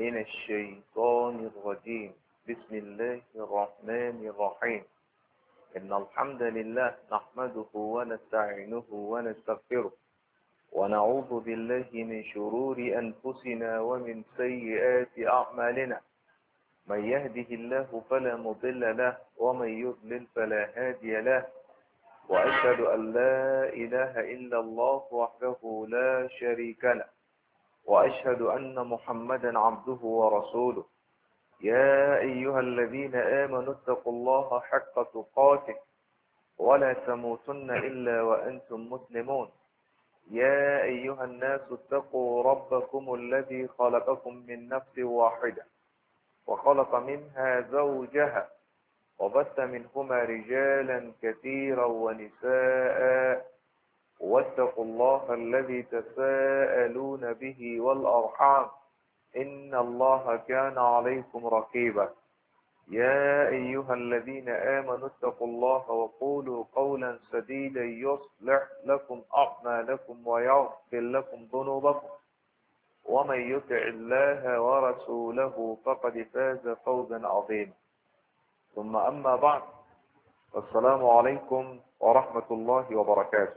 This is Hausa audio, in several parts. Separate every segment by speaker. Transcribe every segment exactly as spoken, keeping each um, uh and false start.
Speaker 1: من الشيطان الرجيم. بسم الله الرحمن الرحيم. إن الحمد لله نحمده ونستعينه ونستغفره ونعوذ بالله من شرور أنفسنا ومن سيئات أعمالنا. من يهده الله فلا مضل له ومن يضلل فلا هادي له. وأشهد أن لا إله إلا الله وحده لا شريك له. وأشهد أن محمدا عبده ورسوله. يا أيها الذين آمنوا اتقوا الله حق تقاته ولا تموتن إلا وأنتم مسلمون. يا أيها الناس اتقوا ربكم الذي خلقكم من نفس واحدة وخلق منها زوجها وبث منهما رجالا كثيرا ونساء. واتقوا الله الذي تساءلون به والأرحام إن الله كان عليكم رقيبا. يا أيها الذين آمنوا اتقوا الله وقولوا قولا سديدا يصلح لكم أعمالكم ويغفر لكم ذنوبكم. ومن يطع الله ورسوله فقد فاز فوزا عظيما. ثم أما بعد، السلام عليكم ورحمة الله وبركاته.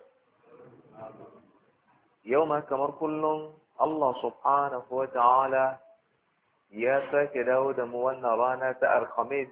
Speaker 1: يوم كمر كل الله سبحانه وتعالى يا ساك داود موانا رانا تأر خميس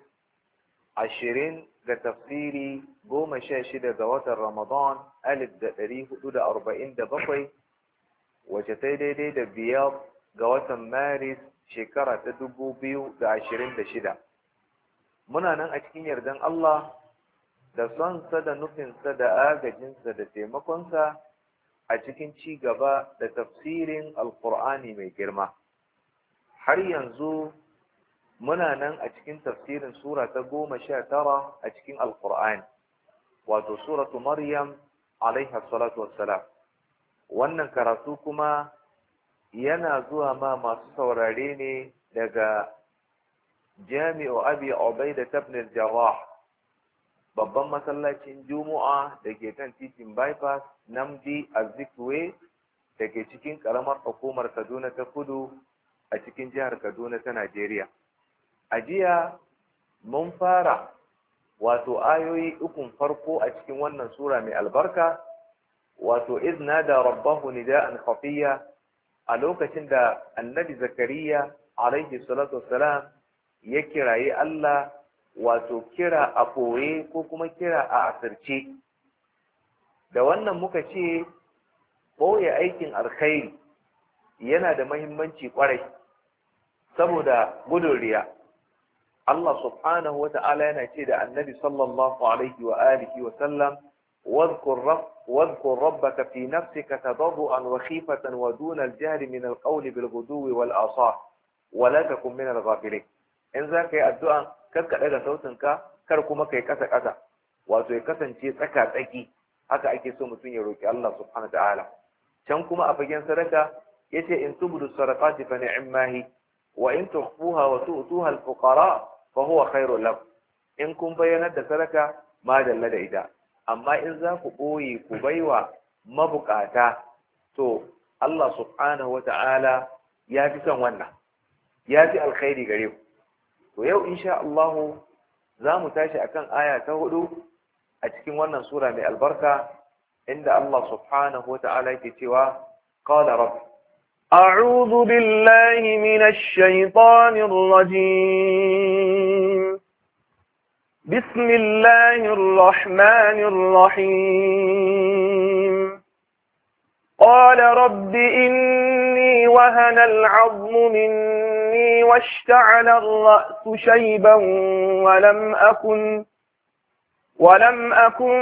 Speaker 1: عشرين كتفسيري قوم شاشدة دوات رمضان ألف دا تاريخ دا أربعين دا بقي وجتيدي دي دا بياض قوات مارس شكرة تدبو بيو دا عشرين دا شدا. muna nan a cikin yardan Allah da sonsa da nufinsa da agajinsa da taimakonsa a cikin ci gaba da tafsirin alkur'ani mai girma. Har yanzu muna nan a cikin tafsirin sura ta goma sha tara a cikin alkur'ani, wato suratu Maryam alaiha salatu wassalam. Wannan karatu kuma yana zuwa ma masu saurare ne daga Jami'u Abi Ubaida ibn al-Jarrah, babban masallacin Juma'a da ke kan titin bypass Namdi Azikiwe da ke cikin karamar hukumar Kaduna ta Kudu a cikin jihar Kaduna ta Najeriya. A jiya mun fara wato ayoyi ukun farko a cikin wannan sura mai albarka, wato izna da rabbahu nida'an khafiyya, a lokacin da annabi Zakariya alaihi salatu wassalam ya kirayi Allah, wato kira a koye ko kuma kira a asirce. Da wannan muka ce ɓoye aikin alkhairi yana da mahimmanci ƙwarai saboda gudun riya. Allah subhanahu wa ta'ala yana ce da annabi sallallahu alaihi wa alihi wa sallam واذكر ربك في نفسك تضرعا وخيفة ودون الجهر من القول بالغدو والآصال ولا تكن من الغافلين. in za ka yi addu'a kar ka ɗaga sautinka, kar kuma ka yi ƙasa-ƙasa, wato ya kasance tsaka-tsaki. Haka ake so mutum ya roƙi Allah subhanahu wa ta'ala. Can kuma a fagen sadaka ya ce in tubudu sadaqati fa ni'mahi wa in tukhfuha wa tu'tuha al-fuqara fa huwa khairul lakum. In kun bayyanar da sadaka ma dalla da ita, amma in za ku ɓoye ku baiwa mabukata, to Allah subhanahu wa ta'ala ya fi son wannan, ya fi alkhairi gare ku. To yau insha Allah za mu tashi akan aya ta hudu a cikin wannan sura mai albarka, inda Allah subhanahu wata'ala yake cewa qala rabb
Speaker 2: a'udhu billahi minash shaitanir rajim bismillahir rahmanir rahim qala rabbi inni wahana al'azmu minni واشتعل الرأس شيبا ولم أكن ولم أكن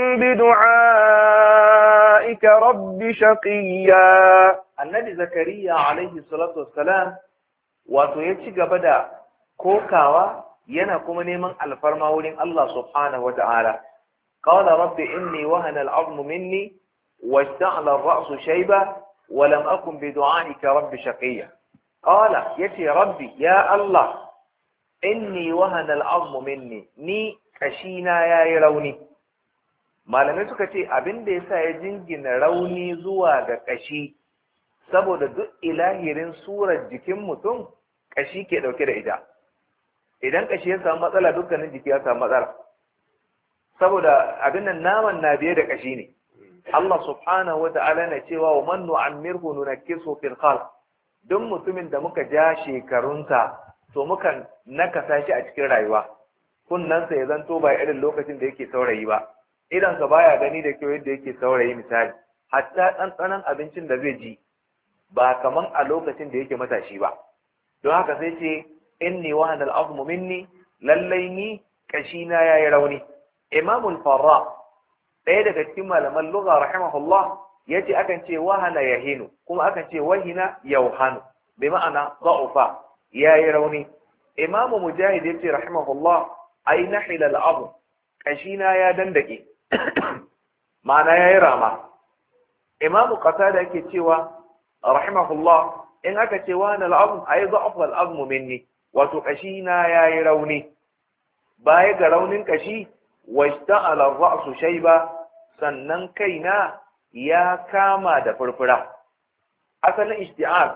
Speaker 2: بدعائك رب شقيا.
Speaker 1: النبي زكريا عليه الصلاة والسلام wato ya ci gaba da kokawa yana kuma neman alfarma wurin Allah subhanahu wa ta'ala. Qala rabbi inni wahana al'azmu minni washta'ala ar-ra'su shayba wa lam akun bi du'aika rabbi shaqiyya. Qala yace rabbi ya Allah inni wahana al'azmu minni, ni kashina yayi rauni. Malamai suka ce abin da yasa ya jingina rauni zuwa ga kashi saboda duk ilahirin surar jikin mutum kashi ke dauke da ita. Idan kashi ya samu matsala dukkanin jiki ya samu matsala, saboda abin nan naman na biye da kashi ne. Allah subhanahu wata'ala na cewa wa man nu'ammirhu nunakkisu fil khalq, duk mutumin da muka ja shekarunsa to mukan nakasa shi a cikin rayuwa. Kunnansa ya zanto ba irin lokacin da yake saurayi ba, idansa baya gani da kyau yadda yake saurayi misali, hatta ɗanɗanon abincin da zai ji ba kaman a lokacin da yake matashi ba. Don haka sai ce inni wahana al'azmu minni, lallai ni kashina yayi rauni. Imamul Farra ɗaya daga cikin malaman lugha rahimahullah yace akan ce wahana yahinu kuma akan ce wahina yauhanu, bi ma'ana da'ufa yayi rauni. Imamu Mujahid yace rahimahullah ai nahila al'azm, kashina ya dandake ma'ana yayi rama. Imamu Qatada yake cewa rahimahullah in aka ce wahana al'azm ai da'afa al'azmu minni, wato kashina yayi rauni. Baya ga raunin kashi washta'ala ar-ra'su shayba, sannan kaina ya kama da furfura. Asalin ishti'al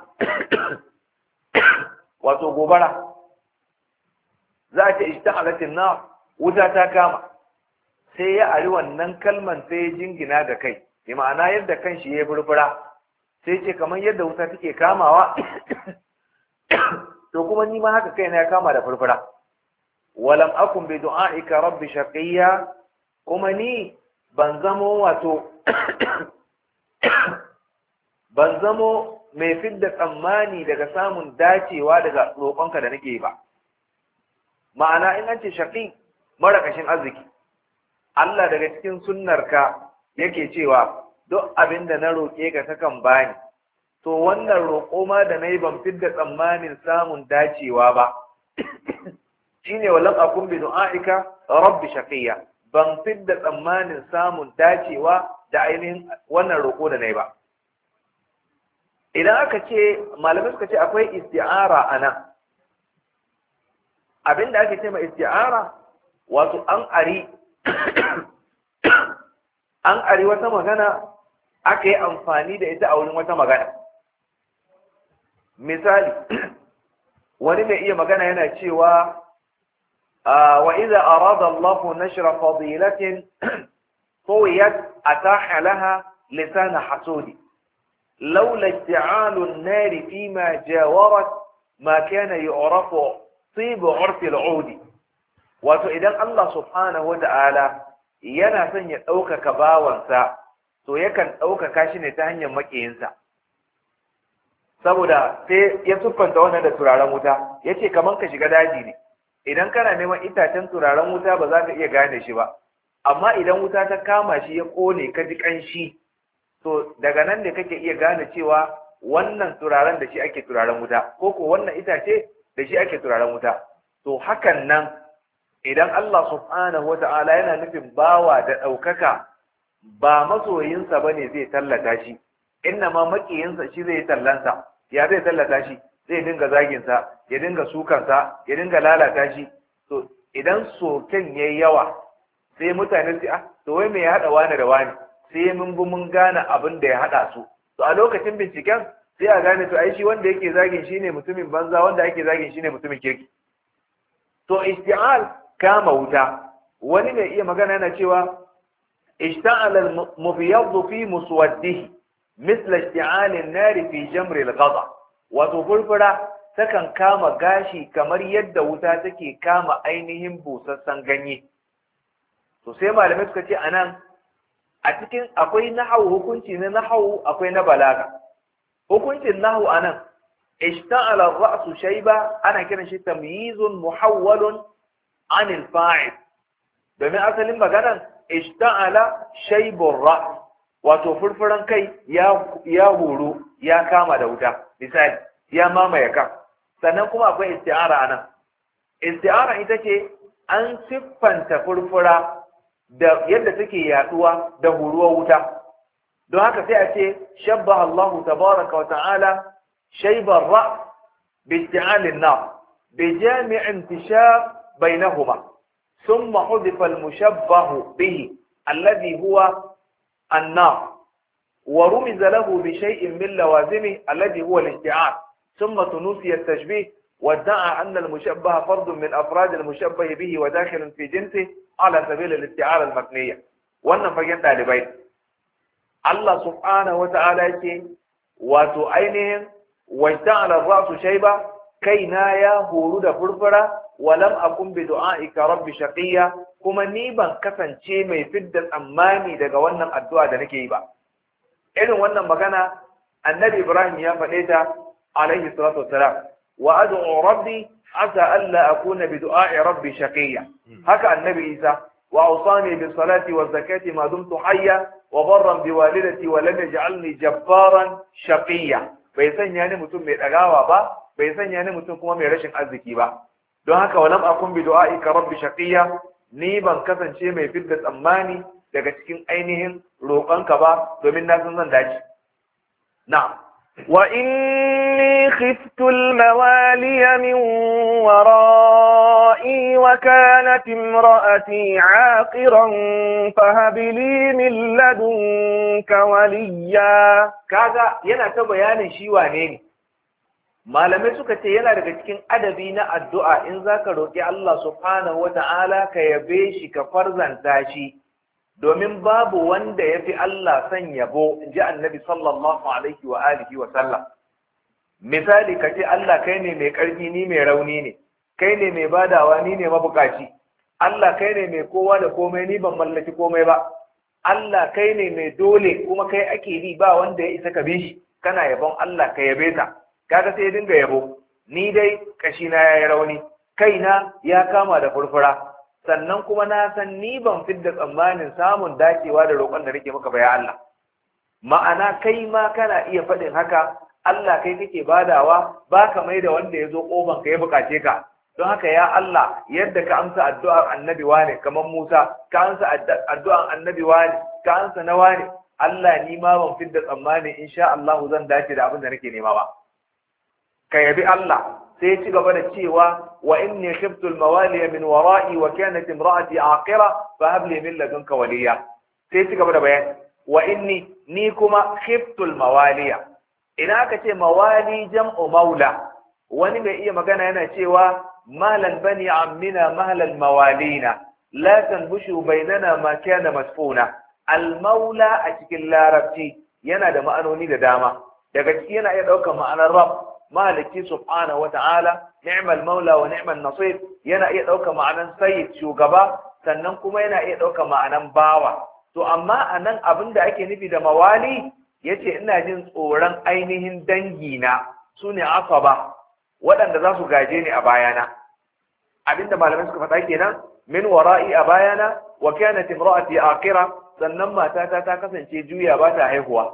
Speaker 1: wato gobara, za a ce ishta'alatin nar, wuta ta kama. Sai ya ari wannan kalman sai ya jingina ga kai, bi ma'ana yadda kanshi ya furfura, sai ce kamar yadda wuta take kamawa to kuma ni ma haka kaina ya kama da furfura. walam akun bi du'aika rabbi shaqiya, kuma ni ban zamo wato ban zamo mai fidda tsammani daga samun dacewa daga roƙonka da nake ba. Ma'ana in an ce shaqi mara kashin arziki, Allah daga cikin sunnarka yake cewa duk abin da na roƙe ka kakan bani, to wannan roƙo ma da nayi ban fidda tsammanin samun dacewa ba shine walam akun bi du'aika rabbi shaqiya, ban fidda tsammanin samun dacewa da ainihin wannan roƙo da nayi ba. Idan aka ce malamai suka ce akwai isti'ara anan, abinda ake ce ma isti'ara wato an ari an ari wata magana aka yi amfani da ita a wurin wata magana. Misali, wani mai iya magana yana cewa wa idza arada Allahu nashra fadilatin طويت أتاح لها لسان حسود لولا اشتعال النار فيما جاورت ما كان يعرف طيب عرف العود. wato idan Allah subhanahu wata'ala yana son ya ɗaukaka bawansa to yakan ɗaukaka shi ne ta hanyar maƙiyinsa, saboda sai ya siffanta wannan da turaren wuta, ya ce kamar ka shiga daji ne, idan kana neman itacen turaren wuta ba za ka iya gane shi ba, amma idan wuta ta kama shi ya ƙone ka ji ƙanshi, to daga nan ne kake iya gane cewa wannan turaren da shi ake turaren wuta, ko ko wannan itace da shi ake turaren wuta. To hakan nan idan Allah subhanahu wata'ala yana nufin bawa da ɗaukaka, ba masoyinsa ba ne zai tallata shi, inna ma maƙiyinsa shi zai tallansa. Ya zai tallata shi? Zai dinga zaginsa, ya dinga sukansa, ya dinga lalata shi. To idan soken ya yi yawa sai mutane su ah to wai me ya haɗa wani da wani, sai mun bi mun gane abin da ya haɗa su. To a lokacin binciken sai a gane to ai shi wanda yake zagin shine mutumin banza, wanda ake zagin shine mutumin kirki. To isti'al kama wuta, wani mai iya magana yana cewa ishta'ala al-mubyaddu fi muswaddihi misla ishti'al an-nar fi jamr al-ghadha. Wato furfura takan kama gashi kamar yadda wuta take kama ainihin busassan ganye. To sai malamai suka ce anan a cikin akwai nahwu, hukunci na nahwu akwai na balaga. Hukuncin nahwu anan ishta'ala ar-ra'su shayba ana kiran shi tamyizun muhawwalun عن الفاعل، domin asalin maganan ishta'ala shaybur ra's, wato furfuran kai ya ya horo ya kama da wuta, misali ya mamaye kan. Sannan kuma akwai isti'ara anan. Isti'ara ita ce an siffanta furfura da yadda take yaduwa da horuwar wuta. Don haka sai a ce shabbaha Allah tabaraka wa ta'ala shaybar ra's bi isti'al an-nar bi jami' intishar بينهما ثم حذف المشبه به الذي هو النار ورمز له بشيء من لوازمه الذي هو الاشتعال ثم تنوسي التشبيه وادعى أن المشبه فرد من أفراد المشبه به وداخل في جنسه على سبيل الاستعارة المبنية. wannan fagen ɗalibai Allah subhanahu wa ta'ala yake wato ainihin wajta'ala ar-ra'su shayba kaina ya horu da furfura walam akun bi du'aika rabbi shaqiya kuma ni ban kasance mai fidda tsammani daga wannan addu'a da nake yi ba. Irin wannan magana annabi Ibrahim ya faɗe ta alaihi salatu wassalam wa ad'u rabbi asa alla akuna bi du'a'i rabbi shaqiya. Haka annabi Isa wa awsani bis salati waz zakati ma dumtu hayya wa barran bi walidati wa lam yaj'alni jabbaran shaqiya. Bai sanya ni mutum mai dagawa ba, bai sanya ni mutum kuma mai rashin arziki ba. Don haka walam akun bi du'aika rabbi shaqiya, ni ban kasance mai fidda tsammani daga cikin ainihin roƙonka ba domin na san zan dace. Na'am.
Speaker 2: Wa inni khiftu al-mawaliya min wara'i wa kanat imra'ati 'aqiran fahab li min ladunka waliya.
Speaker 1: Kaga yana ta bayanin shi wane ne. Malamai suka ce yana daga cikin adabi na addu'a in zaka roƙi Allah subhanahu wata'ala ka yabe shi ka farzanta shi, domin babu wanda ya fi Allah son yabo, in ji annabi sallallahu alaihi wa alihi wa sallam. Misali ka ce Allah kai ne mai ƙarfi ni mai rauni ne, kai ne mai badawa ni ne mabukaci, Allah kai ne mai kowa da komai ni ban mallaki komai ba, Allah kai ne mai dole kuma kai ake bi ba wanda ya isa ka bi shi, kana yabon Allah ka yabe ta. Kaga sai dinga yabo, ni dai kashina ya yi rauni, kaina ya kama da furfura, sannan kuma na san ni ban fidda tsammanin samun dacewa da roƙon da nake maka ba ya Allah. Ma'ana kai ma kana iya faɗin haka, Allah kai kake badawa, ba ka mai da wanda ya zo ƙofan ka ya buƙace ka. Don haka ya Allah, yadda ka amsa addu'ar annabi wane kamar Musa, ka amsa addu'ar annabi wane, ka amsa na wane, Allah ni ma ban fidda tsammanin insha Allah zan dace da abin da nake nema ba. Ka yabi Allah sai ya ci gaba da cewa wa inni khiftu al-mawaliya min wara'i wa kanat imra'ati aqira fa hab li min ladunka waliya. Sai ya ci gaba da bayani wa inni ni kuma khiftu al-mawaliya. Ina aka ce mawali jam'u maula, wani mai iya magana yana cewa malan bani ammina mahlal mawalina la tanbushu bainana ma kana masfuna. Al-maula a cikin larabci yana da ma'anoni da dama, daga ciki yana iya ɗaukar ma'anar rab maliki subhanahu wa ta'ala, ni'mal maula wa ni'mal nasir, yana iya ɗauka ma'anan sayyid shugaba, sannan kuma yana iya ɗauka ma'anan bawa. To amma anan abin da ake nufi da mawali yace ina jin tsoron ainihin dangina sune asaba, waɗanda za su gaje ni a bayana. Abinda malamai suka faɗa kenan min wara'i a bayana wa kanat imra'ati aqira, sannan matata ta kasance juya ba ta haihuwa.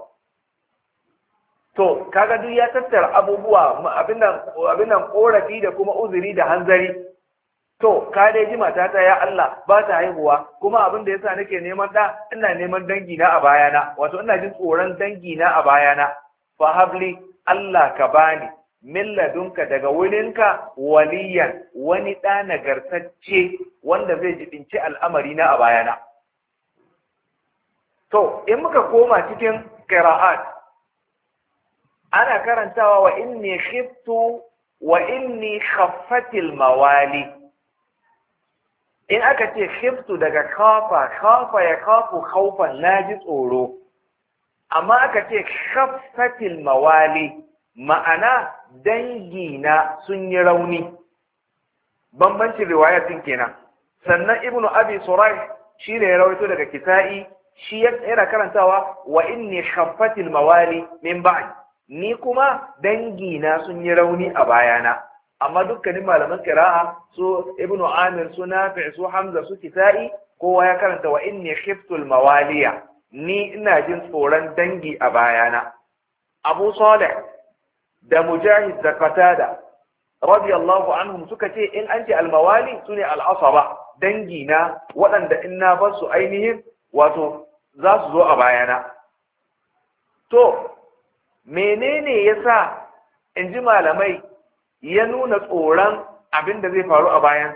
Speaker 1: To, kaga duk ya tattara abubuwa abin nan korafi da kuma uzuri da hanzari. To, ka dai ji matata ya Allah ba ta haihuwa, kuma abin da yasa nake neman da ina neman dangina a bayana, wato ina jin tsoron dangina a bayana. Fa habli Allah ka bani min ladunka daga wurinka waliyan wani ɗa nagartacce wanda zai jibinci al'amari na a bayana. To, in muka koma cikin qira'at ana karantawa wa inni khiftu wa inni khaffatil mawali. In aka ce khiftu daga khafa, khafa ya khafu khawfan naji tsoro, amma aka ce khaffatil mawali ma'ana dangina sun yi rauni. Bambancin riwayatin kenan. Sannan ibnu abi suraih shi ne ya rawaito daga kisa'i, shi yana karantawa wa inni khaffatil mawali min ba'd, ni kuma dangina sun yi rauni a bayana. Amma dukkanin malaman qira'a su ibnu amir su nafi' su hamza su kisa'i kowa ya karanta wa inni khiftul mawaliya, ni ina jin tsoron dangi a bayana. Abu Salih da Mujahid da Qatada radiyallahu anhum suka ce in an ce almawali sune al'asaba, dangi na waɗanda in na bar su ainihin wato za su zo a bayana. To menene yasa in ji malamai ya nuna tsoron abin da zai faru a bayan?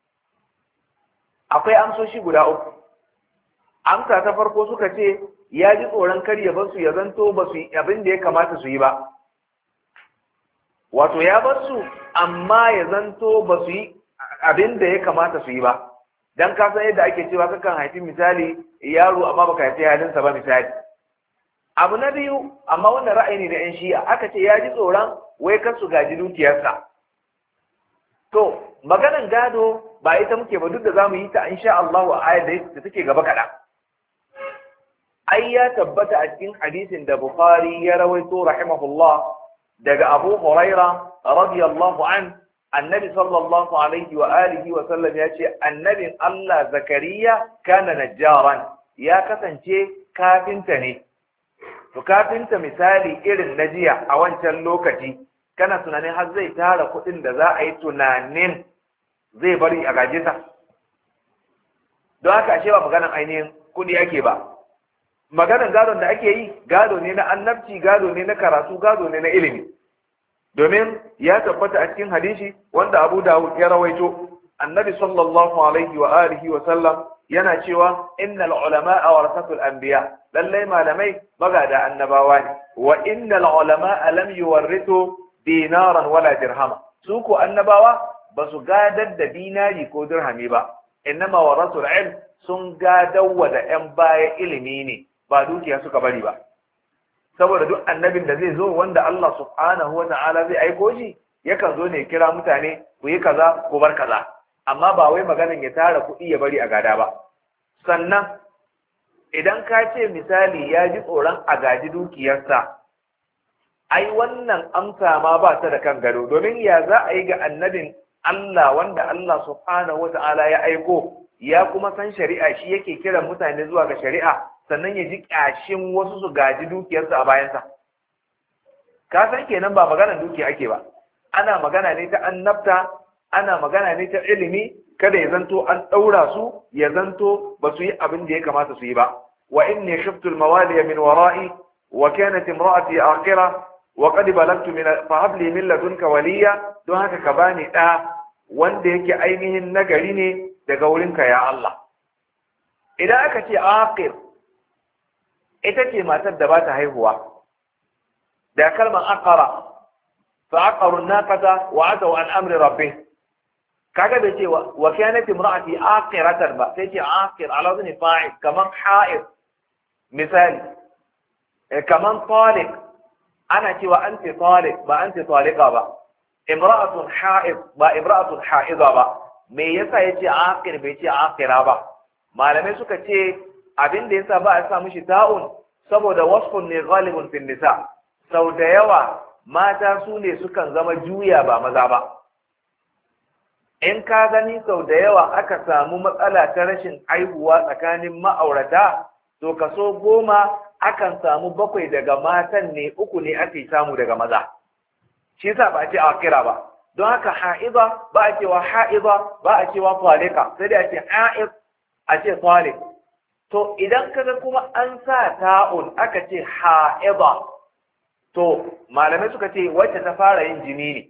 Speaker 1: Akwai amsoshi guda uku. Amsa ta farko suka ce ya ji tsoron kar ya bar su ya zanto ba su yi abin da ya kamata su yi ba. wato ya bar su amma ya zanto ba su yi abin da ya kamata su yi ba. Dan ka san yadda ake cewa kakan haifi misali yaro amma baka haifi halinsa ba misali. Abu na biyu, amma wannan ra'ayi ne da 'yan shi'a, aka ce ya ji tsoron wai kan su gaji dukiyarsa. To, maganan gado ba ita muke ba, duk da za mu yi ta insha Allah a ayar da take gaba kaɗan. Ai ya tabbata a cikin hadisin da Bukhari ya rawaito rahimahullah daga Abu Huraira radiyallahu an annabi sallallahu alaihi wa alihi wa sallam ya ce annabin Allah Zakariya kana najjaran, ya kasance kafinta ne. To kafinta misali irin na jiya a wancan lokaci kana tunanin har zai tara kuɗin da za a yi tunanin zai bari a gajisa. Don haka ashe ba maganan ainihin kuɗi ake ba. Maganan gadon da ake yi gado ne na annabci, gado ne na karatu, gado ne na ilimi. Domin ya tabbata a cikin hadisi wanda Abu Dawud ya rawaito annabi sallallahu alaihi wa alihi wa sallam yana cewa innal ulama'a warasatul anbiya, lallai malamai magada annabawa ne, wa innal ulama'a lam yuwarrithu dinaran wala dirhama, su ko annabawa ba su gadar da dinari ko dirhami ba, innama warasul ilm, sun gadawa da yan baya ilimi ne, ba dukiya suka bari ba. Saboda duk annabin da zai zo wanda Allah subhanahu wa ta'ala zai aiko shi yakan zo ne kira mutane ku yi kaza ku bar kaza, amma ba wai maganin ya tara kuɗi ya bari a gada ba. Sannan idan ka ce misali ya ji tsoron a gaji dukiyarsa, ai wannan amsa ma ba ta da kan gado, domin ya za a yi ga annabin Allah wanda Allah subhanahu wa ta'ala ya aiko ya kuma san shari'a, shi yake kiran mutane zuwa ga shari'a, sannan ya ji ƙyashin wasu su gaji dukiyarsa a bayansa. Ka san kenan ba maganar dukiya ake ba, ana magana ne ta annabta, ana magana ne ta ilimi, kada ya zanto an ɗaura su, ya zanto ba su yi abin da ya kamata su yi ba. Wa inni khiftu al-mawaliya min wara'i wa kanat imra'ati aqira wa qad balagtu min fa hab li min ladunka waliya, don haka ka bani da wanda yake ainihin nagari ne daga wurinka ya Allah. Idan aka ce aqir, ita ce matar da ba ta haihuwa, da kalmar aqara fa aqaru an-naqata wa ataw an amri rabbih, kaga bai ce wa kanat imra'ati aqiratan ba, sai ce aqir ala wazni fa'il, kaman ha'ir misali, kaman taliq ana cewa anti taliq ba anti taliqa ba, imra'atun ha'id ba imra'atun ha'iza ba. Me yasa yace aqir bai ce aqira ba? Malamai suka ce abin da yasa ba a sa mishi ta'un saboda wasfun ne ghalibun fil nisa, sau da yawa mata su ne sukan zama juya ba maza ba. In ka gani sau da yawa aka samu matsala ta rashin haihuwa tsakanin ma'aurata, to kaso goma akan samu bakwai daga matan ne, uku ne ake samu daga maza. Shi yasa ba a ce aqira ba. Don haka ha'iza ba a cewa ha'iza, ba a cewa talika, sai dai a ce ha'id, a ce talik. To idan kaga kuma an sa ta'un aka ce ha'iza, to malamai suka ce wacce ta fara yin jini ne.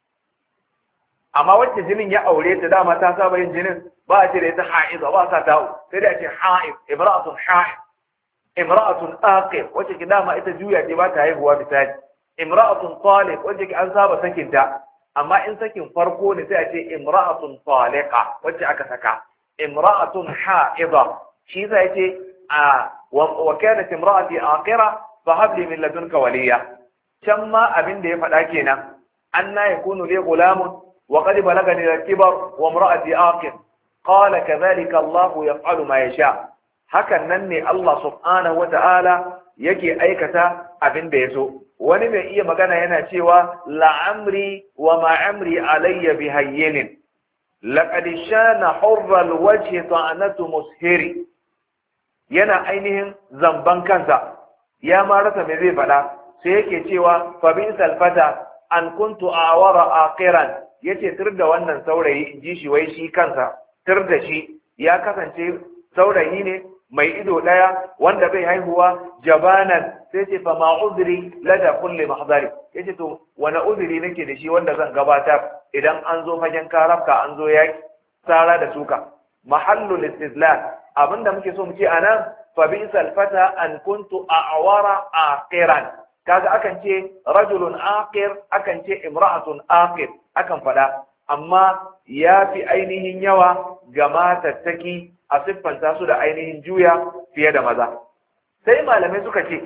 Speaker 1: Amma wacce jinin ya aure ta dama ta saba yin jinin, ba a ce da ita ha'iza, ba a sa ta'un, sai dai a ce ha'id, imra'atun ha'id, imra'atun aqir, wacce ki dama ita juya ce ba ta haihuwa misali. Imra'atun talik, wacce ki an saba sakinta, amma in sakin farko ne sai a ce imra'atun taliqa, wacce aka saka. Imra'atun ha'iza, shi zai ce a wa kanat imra'ati aqira fa hab li min ladunka waliya. Can ma abin da ya faɗa kenan, anna yakunu li ghulamun wa qad balagani al-kibar wa imra'ati aqir, qala kadhalika Allah yaf'alu ma yasha. Hakan nan ne Allah subhanahu wa ta'ala yake aikata abin da ya so. Wani mai iya magana yana cewa la'amri wa ma'amri alayya bihayyinin laqad shana hurra alwajhi ta'anatu mushiri, yana ainihin zamban kansa, ya ma rasa me zai faɗa, sai yake cewa fa bi salfata an kuntu awara aqiran, yace tir da wannan saurayi in ji shi wai shi kansa tir da shi ya kasance saurayi ne mai ido daya wanda bai haihuwa jabanan, sai ce fa ma uzri lada kulli mahdari, yace to wani uzuri nake da shi wanda zan gabatar idan an zo fagen karafka, an zo yaki tsara da suka. Mahallul istidlal, abinda muke so mu ce anan fa bi salfata an kuntu a'wara aqiran, kaga akan ce rajulun aqir, akan ce imra'atun aqir, akan faɗa, amma ya fi ainihin yawa ga matattaki a siffanta su da ainihin juya fiye da maza. Sai malamai suka ce,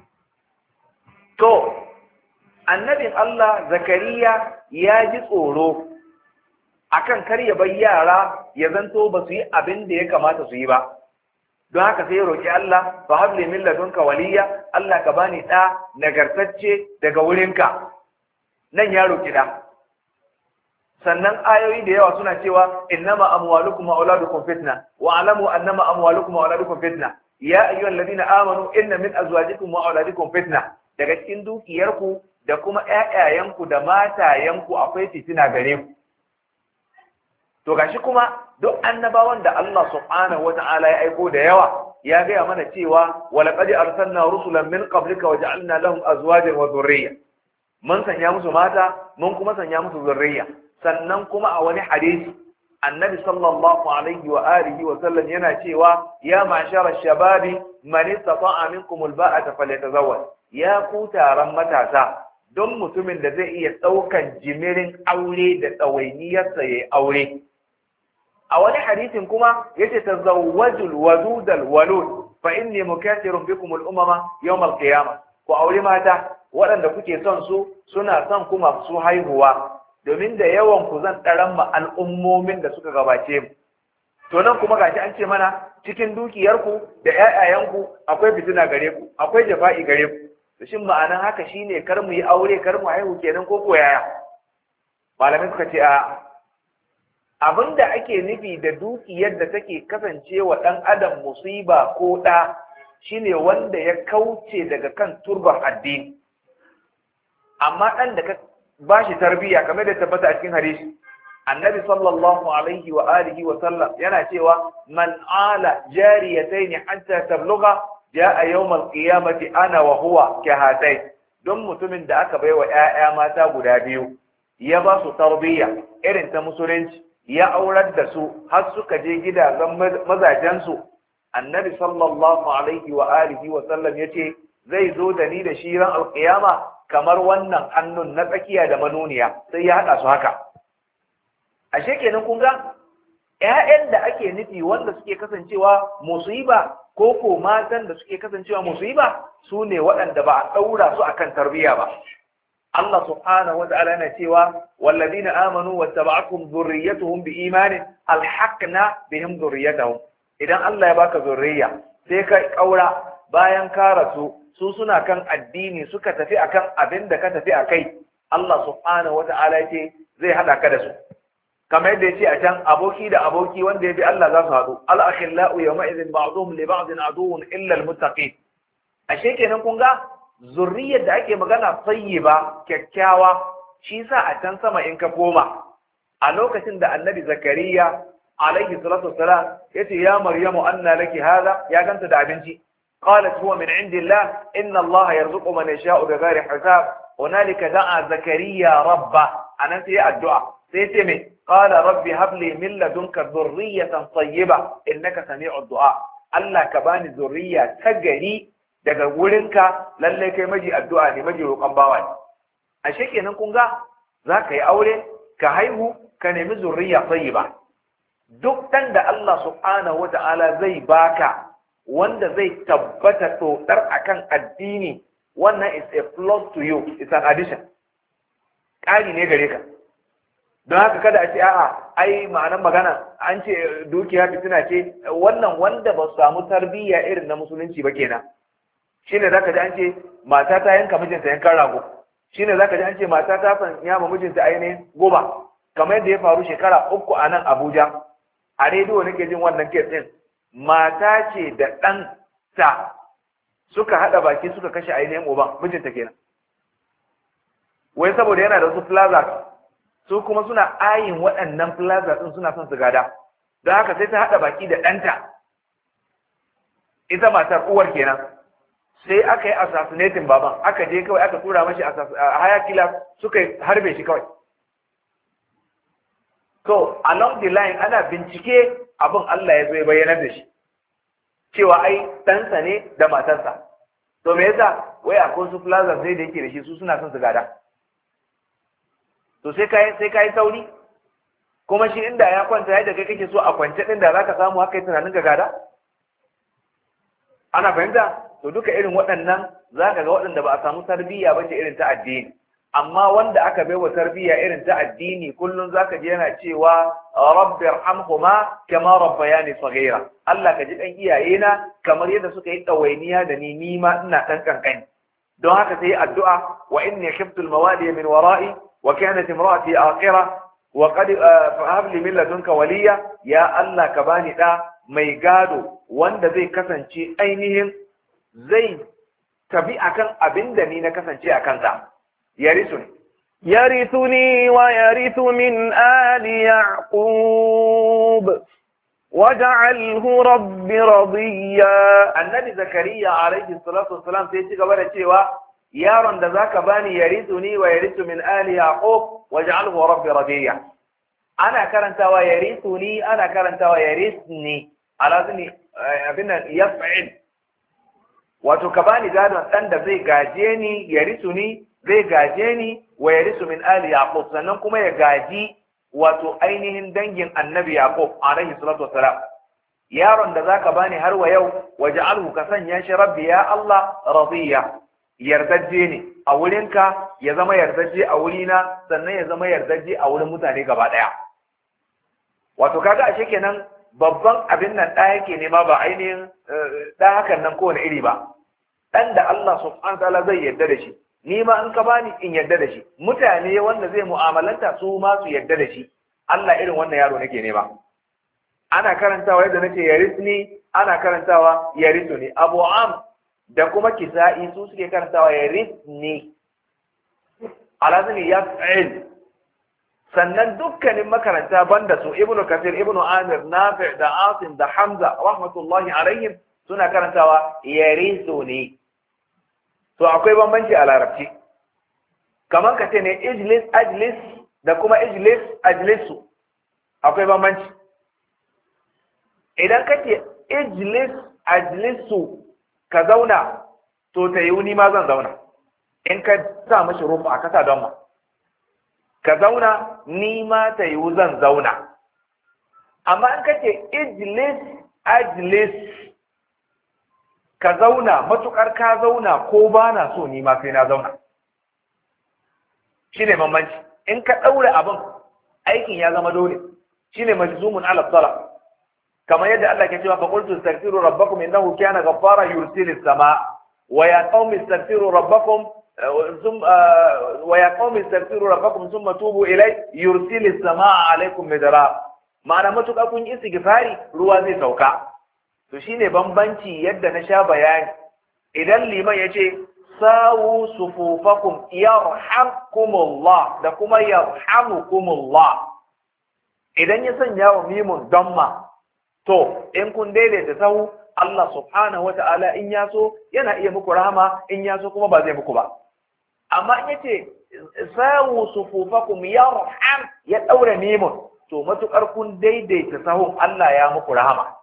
Speaker 1: to, annabin Allah Zakariya ya ji tsoro akan kar ya bar yara ya zanto ba su yi abin da ya kamata su yi ba. Don haka sai ya roƙi Allah, fa habli min ladunka waliya, Allah ka bani ɗa nagartacce daga wurinka. Nan ya roƙi ɗa. Sannan ayoyi da yawa suna cewa innama amwalukum wa auladukum fitna wa alamu annama amwalukum wa auladukum fitna ya ayyuhal ladina amanu inna min azwajikum wa auladikum fitna. Daga cikin dukiyarku da kuma ƴaƴayenku da matayenku akwai fitina gare ku. To gashi kuma duk annabawan da Allah subhanahu wata'ala ya aiko da yawa ya gaya mana cewa walaqad arsalna rusulan min qablika wa ja'alna lahum azwajan wa dhurriyya. Mun sanya musu mata, mun kuma sanya musu zurriya. Sannan kuma a wani hadisi annabi sallallahu alaihi wa alihi wa sallam yana cewa ya ma'shara shababi man istata'a minkum alba'ata falyatazawwaj. Ya ku taron matasa, don mutumin da zai iya ɗaukan jimirin aure da ɗawainiyarsa ya yi aure. A wani hadisin kuma yace tazawwajul wadudal walud fa inni mukathirun bikum al-umama yawm al-qiyamah. Ku aure mata waɗanda kuke son su suna son kuma su haihuwa, domin da yawan ku zan ɗaran ma al'ummomin da suka gabace mu. To nan kuma gashi an ce mana cikin dukiyarku da ƴaƴayenku akwai fitina gare ku, akwai jafa'i gare ku. To shin ma'anan haka shine kar mu yi aure, kar mu haihu kenan ko ko yaya? Malamai suka ce a abinda ake nufi da dukiyar da take kasancewa ɗan adam musiba ko ɗa shine wanda ya kauce daga kan turban addini. Amma ɗan da ka bashi tarbiyya kamar da tabbata a cikin hadisi annabi sallallahu alaihi wa alihi wa sallam yana cewa man ala jariyatayn hatta tablugha jaa yawm al-qiyamati ana wa huwa kahatai. Don mutumin da aka baiwa ƴaƴa mata guda biyu ya ba su tarbiyya irin ta musulunci, ya aurar da su har suka je gidajen mazajensu, annabi sallallahu alaihi wa alihi wa sallam yace zai zo da ni da shi ran alqiyama kamar wannan hannun na tsakiya da manuniya, sai ya hada su haka. Ashe kenan kun ga ƴaƴan da ake nufi wanda suke kasancewa musiba ko ko matan da suke kasancewa musiba su ne waɗanda ba a ɗaura su akan tarbiyya ba. Allah subhanahu wa ta'ala yana cewa walladina amanu wattaba'akum dhurriyyatuhum biimanin alhaqna bihim dhurriyyatahum. Idan Allah ya baka zurriya sai ka kaura bayan ka rasu su suna kan addini suka tafi akan abin da ka tafi akai, Allah subhanahu wa ta'ala yace zai hada ka da su. Kamar yadda yace a can aboki da aboki wanda ya bi Allah za su haɗu. Al-akhillau yawma idhin ba'dhum li ba'din aduwwun illa al-muttaqin. Ashe kenan kun ga zurriyar da ake magana tayyiba kyakkyawa, shi sa a can sama in ka koma a lokacin da annabi zakariya alaihi salatu wassalam yace ya maryamu anna laki hada, ya ganta da abinci, qalat huwa min indillah inna allaha yarzuqu man yasha'u bighairi hisab. Hunalika da'a zakariya rabba, anan sai addu'a sai ce me qala rabbi habli min ladunka dhurriyatan tayyiba innaka sami'ud du'a. Allah ka bani zurriya ta gari daga wurinka, lalle kai maji addu'a ne, maji roƙon bawa ne. Ashe kenan kun ga za ka yi aure, ka haihu, ka nemi zurriya tayyiba. Duk ɗan da Allah subhanahu wa ta'ala zai baka wanda zai tabbata tsotsar akan addini, wannan is a plus to you, it's an addition. Ƙari ne gare ka. Don haka kada a ce a'a ai ma'anar magana an ce dukiya fitina ce, wannan wanda ba su samu tarbiyya irin na musulunci ba kenan. Shine zaka ji an ce mata ta yanka mijinta yankan rago. Shine zaka ji an ce mata ta sanya ma mijinta ainihin goba. Kamar yadda ya faru shekara uku a nan Abuja. A rediyo nake jin wannan kes din. Mata ce da ɗanta suka haɗa baki suka kashe ainihin uban mijinta kenan. Wai saboda yana da wasu plaza, su kuma suna ayin waɗannan plaza ɗin suna son su gada. Don haka sai ta haɗa baki da ɗanta. Ita matar uwar kenan. Sai aka yi assassinating baban, aka je kawai aka tura mashi a hayakila suka harbe shi kawai. So along the line ana bincike abin Allah ya zo ya bayyanar da shi cewa ai ɗansa ne da matarsa. To me yasa wai akwai su plaza sai da yake da shi su suna son su gada to sai kai sai kai sauri kuma shi inda ya kwanta yadda kai kake so a kwance din da zaka samu haka yi tunanin ga gada ana fahimta to duka irin waɗannan zaka ga waɗanda ba a samu tarbiyya ba ce irin ta addini amma wanda aka baiwa tarbiyya irin ta addini kullun zaka ji yana cewa rabbi irhamhuma kama rabbayani saghira Allah ka ji dan iyayena kamar yadda suka yi dawainiya da ni ni ma ina dan kankani don haka sai addu'a wa inni khiftu al-mawali min wara'i wa kanat imra'ati aqira wa qad fahab li min ladunka waliya ya Allah ka bani da mai gado wanda zai kasance ainihin zai tabi akan abinda ni na kasance akan sa يرثني
Speaker 2: يرثني ويرث من آل يعقوب واجعله رب رضيا.
Speaker 1: النبي زكريا عليه الصلاة والسلام سيتي قبل cewa yaron da zaka bani yarithuni wa yarithu min ali yaqub waj'alhu rabbi radiya. ana karantawa yarithuni ana karantawa yarithni alazni abinna yaf'il wato ka bani gadon dan da zai gaje ni yarithuni zai gaje ni wa yarisu min ali yaqub sannan kuma ya gaji wato ainihin dangin annabi yaqub alaihi salatu wassalam yaron da zaka bani har wa yau waj'alhu ka sanya shi rabbi ya Allah radiya yardaje ne a wurinka ya zama yardaje a wurina sannan ya zama yardaje a wurin mutane gaba daya wato kaga ashe kenan babban abin nan da yake nema ba ainihin da hakan nan kowane iri ba dan da Allah subhanahu wa ta'ala zai yarda da shi ni ma in ka bani in yarda da shi mutane wanda zai mu'amalanta su ma su yarda da shi Allah irin wannan yaro nake nema ana karantawa yadda nace yarisni ana karantawa yarisuni Abu Am da kuma Kisa'i su suke karantawa yarisni alazni yaf'il sannan dukkanin makaranta banda su Ibn Kathir Ibn Amir Nafi' da Asim da Hamza rahmatullahi alaihim suna karantawa yarisuni to akwai bambanci a larabci kamar ka ce ne ijlis ajlis da kuma ijlis ajlisu akwai bambanci idan ka ce ijlis ajlisu ka zauna to ta yi ni ma zan zauna in ka sa mashi rufu a kasa don ma ka zauna ni ma ta yi zan zauna amma in ka ce ijlis ajlis ka zauna matukar ka zauna ko ba na so ni ma sai na zauna shine bambanci in ka daure abin aikin ya zama dole shine majzumun ala talab kamar yadda Allah ke cewa fa qultu astaghfiru rabbakum innahu kana ghaffara yursilis samaa wa ya qaumi astaghfiru rabbakum wa ya qaumi astaghfiru rabbakum thumma tubu ilay yursilis samaa alaykum midrar ma'ana matuƙa kun yi istighfari ruwa zai sauka to shine bambanci yadda na sha bayani idan liman yace sawu sufufakum yarhamkumullah da kuma yarhamukumullah idan ya sanya wa mimun damma to in kun daidaita sahu Allah subhanahu wata'ala in ya so yana iya muku rahama in ya so kuma ba zai muku ba amma in yace sawu sufufakum yarham ya daura mimun to matukar kun daidaita sahun Allah ya muku rahama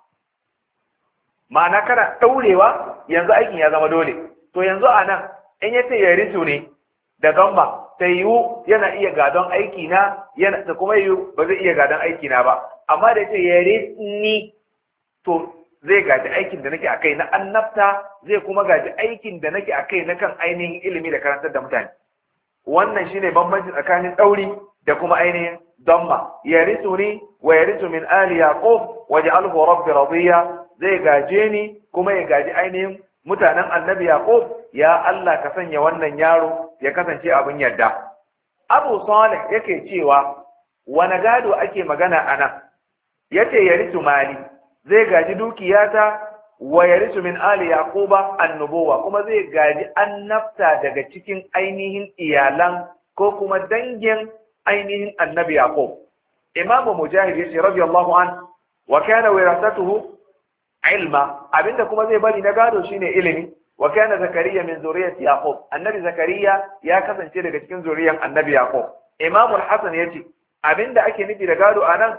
Speaker 1: ma'ana kana daurewa yanzu aikin ya zama dole to yanzu anan in yace ya ritu ne da gamba tayu yana iya gadon aiki na yana da kuma yiwu ba zai iya gadon aiki na ba amma da yace ya ritni to zai gaji aikin da nake akai na annabta zai kuma gaji aikin da nake akai na kan ainihin ilimi da karantar da mutane wannan shine bambanci tsakanin dauri da kuma ainihin damma yarisuni wa yarisu min ali yaqub waj'alhu rabbi radiya zai gaje ni kuma ya gaji ainihin mutanen annabi yaqub ya Allah ka sanya wannan yaro ya kasance abin yadda Abu Salih yake cewa wani gado ake magana anan yace yarisu mali zai gaji dukiyata wa yarisu min ali yaquba annubuwa kuma zai gaji annabta daga cikin ainihin iyalan ko kuma dangin ainihin annabi yaqub Imam Mujahid yace radiyallahu an wa kana wirasatuhu ilma abinda kuma zai bari na gado shine ilimi wa kana zakariya min zuriyati yaqub annabi zakariya ya kasance daga cikin zuriyan annabi yaqub Imam al-Hasan yace abinda ake nufi da gado anan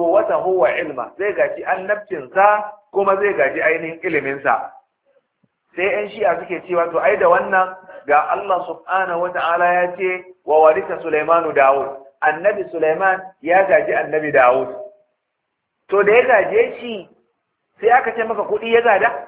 Speaker 1: nubuwatahu wa ilma zai gaji annabcin sa kuma zai gaji ainihin ilimin sa sai yan shi'a suke cewa to ai da wannan ga Allah subhanahu wata'ala ya ce wa warisa Sulaimanu Dawud, annabi Sulaiman ya gaji annabi Dawud. To da ya gaje shi sai aka ce maka kuɗi ya gada?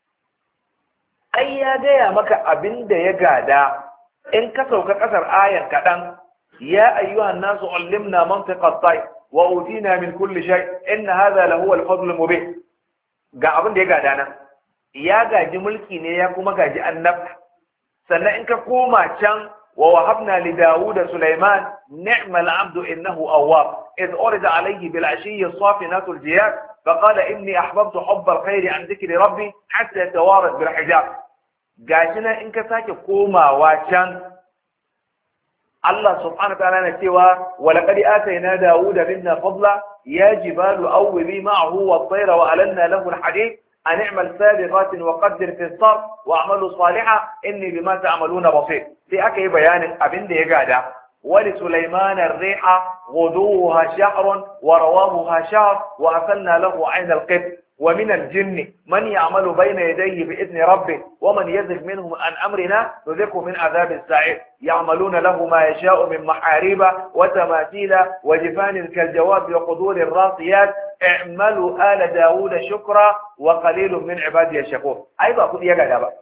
Speaker 1: Ai ya gaya maka abin da ya gada in ka sauka ƙasar ayar kaɗan, ya ayyuhan nasu ullimna mantiqa at-tayr wa utina min kulli shay inna hadha lahu al-fadl mubin. Ga abin da ya gada nan, ya gaji mulki ne ya kuma gaji annabta. Sannan in ka koma can wa wahabna li Dawud Sulaiman ni'mal abdu innahu awwab idh urida alayhi bil ashiyyi as-safinatu al-jiyad faqala inni ahbabtu hubba al-khayri an dhikri rabbi hatta yatawarat bil hijab. Gashi nan in ka sake komawa can Allah subhanahu wa ta'ala na cewa wa laqad atayna Dawuda minna fadla ya jibalu awwibi ma'ahu wat-tayra wa alanna lahu al-hadid أن اعمل سابغات وقدر في الصرف وأعملوا صالحا إني بما تعملون بصير. في أكي بيان أبن دي قادة ولسليمان الريح غدوها شهر ورواهها شهر وأسلنا له عين القط ومن الجن من يعمل بين يديه بإذن ربه ومن يزغ منهم عن أمرنا نذقه من عذاب السعير يعملون له ما يشاء من محاريب وتماثيل وجفان كالجواب وقدور الراسيات اعملوا آل داود شكرا وقليل من عبادي الشكور. أي بقول يا جدع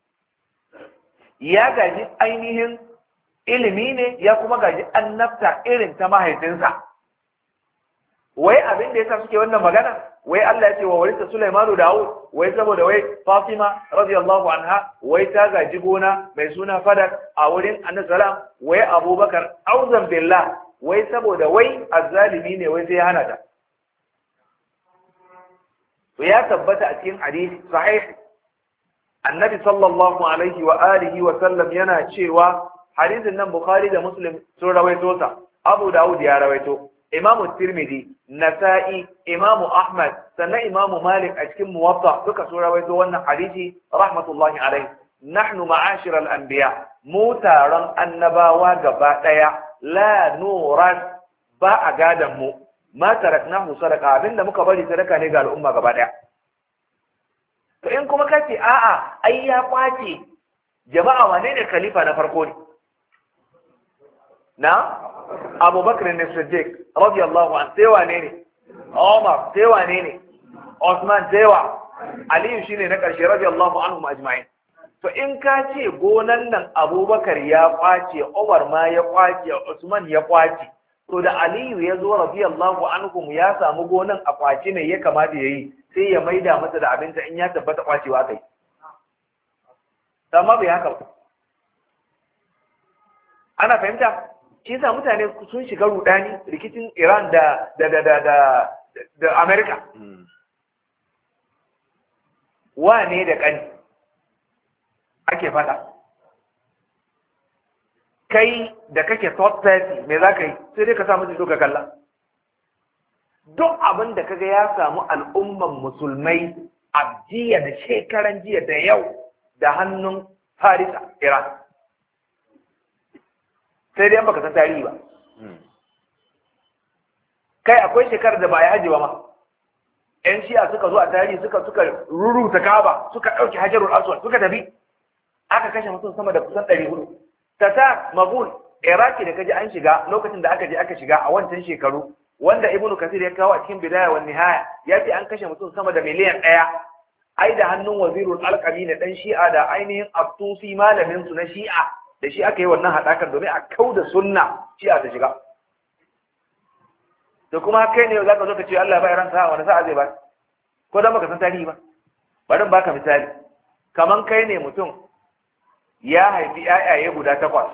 Speaker 1: يا جدع أينهم إلمين يا كم جدع النفس إلم تماهي تنسى. wai abin da yasa suke wannan magana wai Allah ya ce wa warisa Sulaimanu Dawud wai saboda wai Fatima radiyallahu anha wai ta gaji gona mai suna Fadak a wurin Annabi sallam wai Abubakar auzan billah wai saboda wai azzalimi ne wai sai ya hana ta. To ya tabbata a cikin hadisi sahih Annabi sallallahu alaihi wa alihi wa sallam yana cewa hadisin nan Bukhari da Muslim sun rawaito sa, Abu Dawud ya rawaito, Imam Tirmidhi, Nasa'i, Imam Ahmad, sannan Imam Malik a cikin Muwatta duka sun rawaito wannan hadisi rahmatullahi alaihi. Nahnu ma'ashir al-anbiya, mu taron annabawa gaba daya la nuran ba a gadan mu, ma taraknahu sadaqa, abinda muka bari sadaka ne ga al'umma gaba daya. To in kuma kace a'a ai ya kwace, jama'a wane ne khalifa na farko ne? Na Abu Bakr ne Siddiq radiyallahu anhu, sai wane ne? Umar, sai wane ne? Osman, sai wa? Ali shine na karshe radiyallahu anhum ajma'in. To in ka ce gonan nan Abubakar ya kwace, Umar ma ya kwace, Usman ya kwace, to da Aliyu ya zo radiyallahu anhum ya samu gonan a kwace ne ya kamata yayi, sai ya maida masa da abinta in ya tabbata kwacewa kai. Amma bai haka ba. Ana fahimta? Shi yasa mutane sun shiga rudani rikicin Iran da da da da da, da America. Wane da kani ake fada? Kai da kake third party me za ka yi? Sai dai ka samu jiso ka kalla. Duk abin da kaga ya samu al'umman musulmai a jiya da shekaran jiya da yau da hannun Farisa Iran. Sai dai baka san tarihi ba. Kai akwai shekarar da ba ya haji ba ma. ‘Yan shi'a suka zo a tarihi suka suka ruruta Kaaba, suka ɗauki Hajarul Aswad, suka tafi. Aka kashe mutum sama da kusan ɗari hudu. Tata Magul, Iraki da kaji an shiga lokacin da aka je aka shiga a wancan shekaru, wanda Ibn Kathir ya kawo a cikin Bidaya wa Nihaya, ya ce an kashe mutum sama da miliyan ɗaya. Ai da hannun Wazirul Alqami na ɗan Shi'a da ainihin Abtusi malamin su na Shi'a, da shi aka yi wannan haɗakar domin a kau da sunna Shi'a ta shiga. Da kuma kai ne za ka zo ka ce Allah bai ransa wani sa'a zai ba, ko dan baka san tarihi ba. Bari baka misali, kaman kai ne mutum ya haifi ƴaƴaye guda takwas.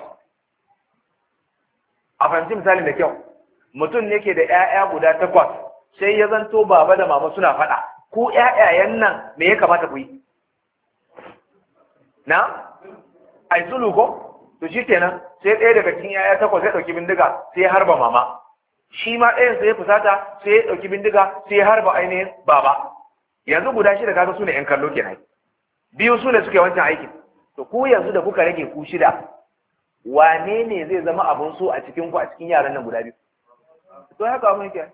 Speaker 1: A fahimci misalin da kyau, mutum ne ke da ƴaƴa guda takwas, sai ya zanto baba da mama suna faɗa. Ku ƴaƴayen nan me ya kamata ku yi? Na? Ai sulu ko? To shi kenan sai ɗaya daga cikin ƴaƴa takwas ya ɗauki bindiga sai ya harba mama. Shi ma ɗayan sai ya fusata sai ya ɗauki bindiga sai ya harba ainihin baba. Yanzu guda shida kaga su ne ƴan kallo kenan. Biyu su ne suke wancan aikin. To ku yanzu da kuka rage ku shida, wane ne zai zama abun so a cikin ku a cikin yaran nan guda biyu? To haka abun yake.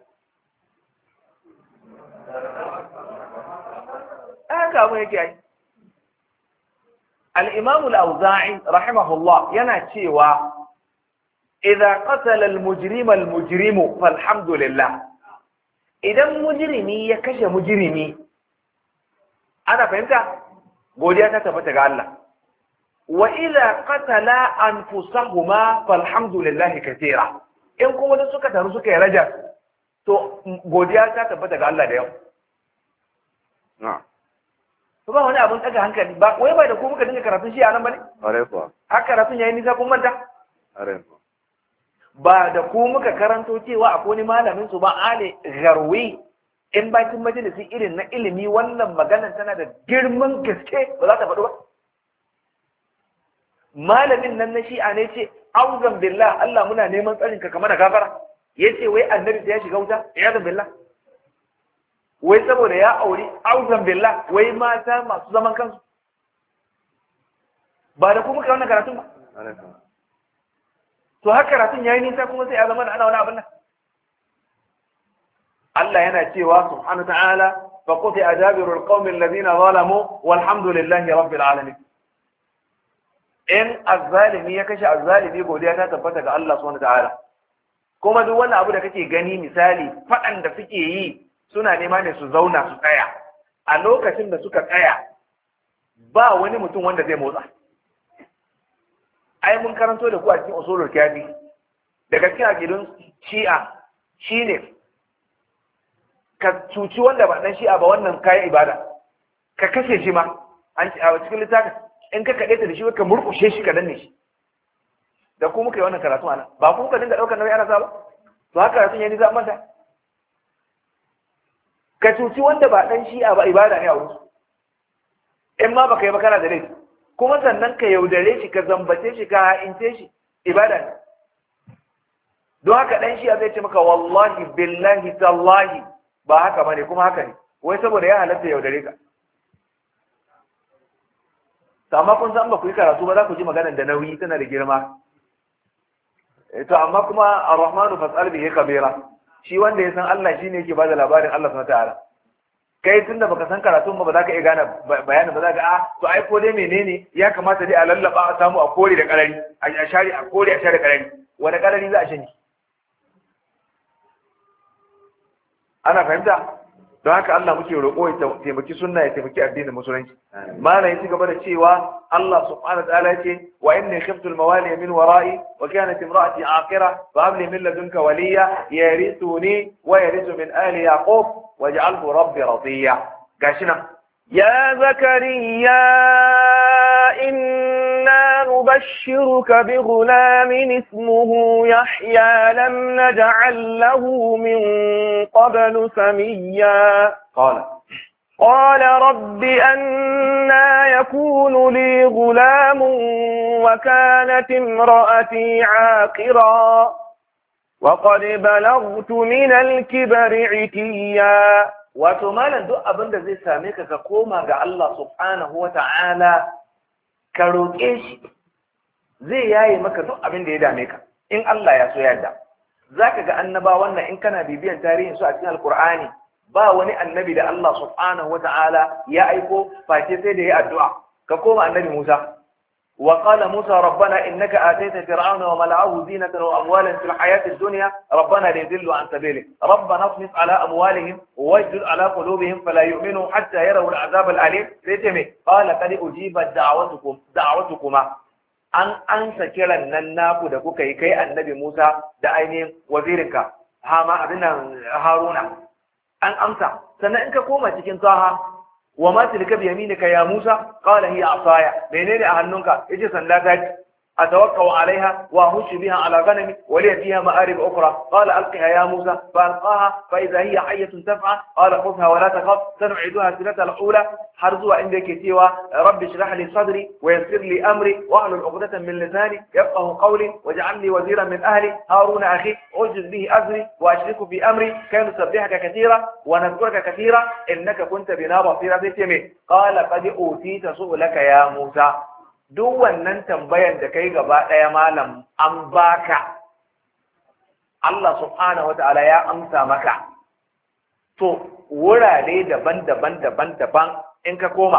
Speaker 1: Haka abun yake ai. al-imam al-auza'i rahimahullah yana cewa idza qatala al-mujrima al-mujrimu falhamdulillah, idan mujrimi ya kashe mujrimi, ana fahimta, godiya ta tabbata ga Allah. wa idza qatala anfusahuma falhamdulillah katira, in kuma da suka taru suka yi raja, to godiya ta tabbata ga Allah da yau.
Speaker 2: na'am
Speaker 1: to ba wani abun daga hankali ba, wai bai da ku muka dinga karatun shi a nan bane,
Speaker 2: are kuwa
Speaker 1: har karatun yayin nisa kun manta.
Speaker 2: are kuwa
Speaker 1: ba da ku muka karanto cewa akwai wani malamin su ba ale garwi, in bakin majalisi irin na ilimi wannan maganar tana da girman gaske ba za ta faɗo ba. Malamin nan na shi'a ne ce auzan billah, Allah muna neman tsarin ka kamar da gafara, yace wai annabi sai ya shiga wuta, ya zan billah, wai saboda ya auri auzan billah wai mata masu zaman kansu. Ba da ku muka wannan karatun ba.
Speaker 2: are kuwa
Speaker 1: To haka karatun yayi nisa kuma sai a zama ana wani abin nan. Allah yana cewa subhanahu wa ta'ala fa quti adabirul qaumil ladina zalamu walhamdulillahi rabbil alamin. In azzalimi ya kashe azzalimi, godiya ta tabbata ga Allah subhanahu wa ta'ala. Kuma duk wannan abu da kake gani misali faɗan da suke yi suna nema ne su zauna su tsaya. A lokacin da suka tsaya ba wani mutum wanda zai motsa. Ai mun karanto da ku a cikin usulul kafi daga cikin aqidun shi'a shine ka cuci wanda ba dan shi'a ba, wannan kayan ibada, ka kashe shi ma an ci a cikin littafin, in ka kade ta da shi ka murkushe shi ka danne shi. Da ku muka yi wannan karatu ana ba ku muka dinga daukar nauyi ana sa ba, to haka karatun yayi za manta. Ka cuci wanda ba dan shi'a ba ibada ne a wurin, in ma baka yi ba kana da laifi, kuma sannan ka yaudare shi, ka zambace shi, ka ha'ince shi, ibada ne. Don haka dan shi'a zai ce maka wallahi billahi tallahi ba haka bane, kuma haka ne, wai saboda ya halatta yaudare ka. Amma kun san ba ku yi karatu ba za ku ji maganar da nauyi, tana da girma. To amma kuma ar-rahmanu fas'al bihi kabira, shi wanda ya san Allah shine yake bada labarin Allah subhanahu wataala. Kai tunda baka san karatun ba ba za ka iya gane bayanin, ba za ka a to ai ko dai menene ya kamata dai a lallaba a samu a kore da karari, a shari a kore a shari karari, wani karari za a shanye. Ana fahimta? Don haka Allah muke roƙo ya taimaki sunna, ya taimaki addinin musulunci. Malam ya ci gaba da cewa Allah subhanahu wa ta'ala yace wa inni khiftu al-mawali min wara'i wa kanat imra'ati aqira fa hab li min ladunka waliya yarithuni wa yarithu min ali yaqub waj'alhu rabbi radiya. Gashi nan
Speaker 2: يا زكريا إنا نبشرك بغلام اسمه يحيى لم نجعل له من قبل سميا
Speaker 1: قال
Speaker 2: قال رب أنى يكون لي غلام وكانت امرأتي عاقرا وقد بلغت من الكبر عتيا.
Speaker 1: wato malam duk abin da zai same ka ka koma ga Allah subhanahu wa ta'ala ka roƙe shi, zai yaye maka duk abin da ya dame ka in Allah ya so yarda. Zaka ga annabawan nan in kana bibiyan tarihin su a cikin alqur'ani, ba wani annabi da Allah subhanahu wa ta'ala ya aiko face sai da ya addu'a. Ka koma annabi Musa, wa qala Musa rabbana innaka ataita fir'auna wa mala'ahu zinatan wa amwalan fil hayati ad-dunya rabbana liyudillu an sabilik rabbana اطمس على أموالهم واجعل على قلوبهم فلا يؤمنوا حتى يروا العذاب الأليم. سيتمي قال قد أجيبت دعوتكم دعوتكما an ansa kiran nan naku da kuka yi kai annabi Musa da ainihin wazirinka hama abinan Haruna, an amsa. Sannan in ka koma cikin Taha, wa ma tilka bi yaminika ya Musa qala hiya asaya, menene a hannunka? Yace sanda ta ce أتوقع عليها وأهش بها على غنمي ولي فيها مآرب أخرى قال ألقها يا موسى فألقاها فإذا هي حية تسعى قال خذها ولا تخف سنعيدها سنة الأولى حرزوا عندك سوى رب اشرح لي صدري ويسر لي أمري واحلل عقدة من لساني يفقه قولي واجعل لي وزيرا من أهلي هارون أخي أجز به أزري وأشركه في أمري كي نسبحك كثيرا ونذكرك كثيرا إنك كنت بنا بصيرا. قال قد أوتيت سؤلك يا موسى. Duk wannan tambayan da kai gaba ɗaya malam an baka, Allah subhanahu wata'ala ya amsa maka. To wurare daban-daban daban-daban in ka koma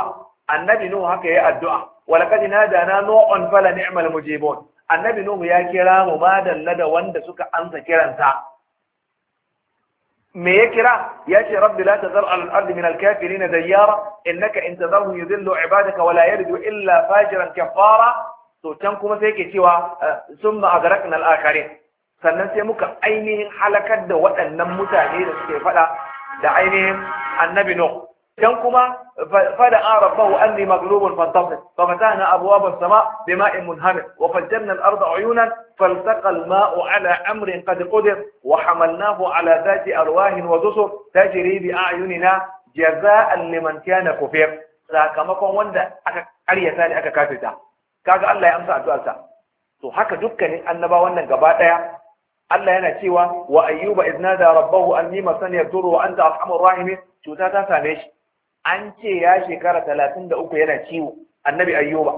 Speaker 1: annabi nuhu haka yayi addu'a walaqad nadana nu'un fala ni'mal mujibun annabi nuhu ya kira mu ma dalla da wanda suka amsa kiransa me ya kira ya ce rabbi la tazar ala al-ardi min al-kafirin dayyara innaka in tadharhu yudillu ibadaka wa la yalidu illa fajiran kafara to can kuma sai yake cewa summa agrakna al-akharin sannan sai muka ainihin halakar da waɗannan mutane da suke faɗa da ainihin annabi nuh can kuma fada rabbahu anni maghlubun fantasir fafatahna abwaba as-sama' bima'in munhamir wa fajjarna al-arda 'uyunan فالتقى الماء على أمر قد قدر وحملناه على ذات أرواح وزسر تجري بأعيننا جزاء لمن كان كفر sakamakon wanda aka karyata ne aka kafirta kaga Allah ya amsa addu'arsa to haka dukkanin annaba wannan gaba daya Allah yana cewa wa ayyuba iznada rabbahu anni masani yadurru wa anta arhamur rahimin cuta ta same shi an ce ya shekara talatin da uku yana ciwo annabi ayyuba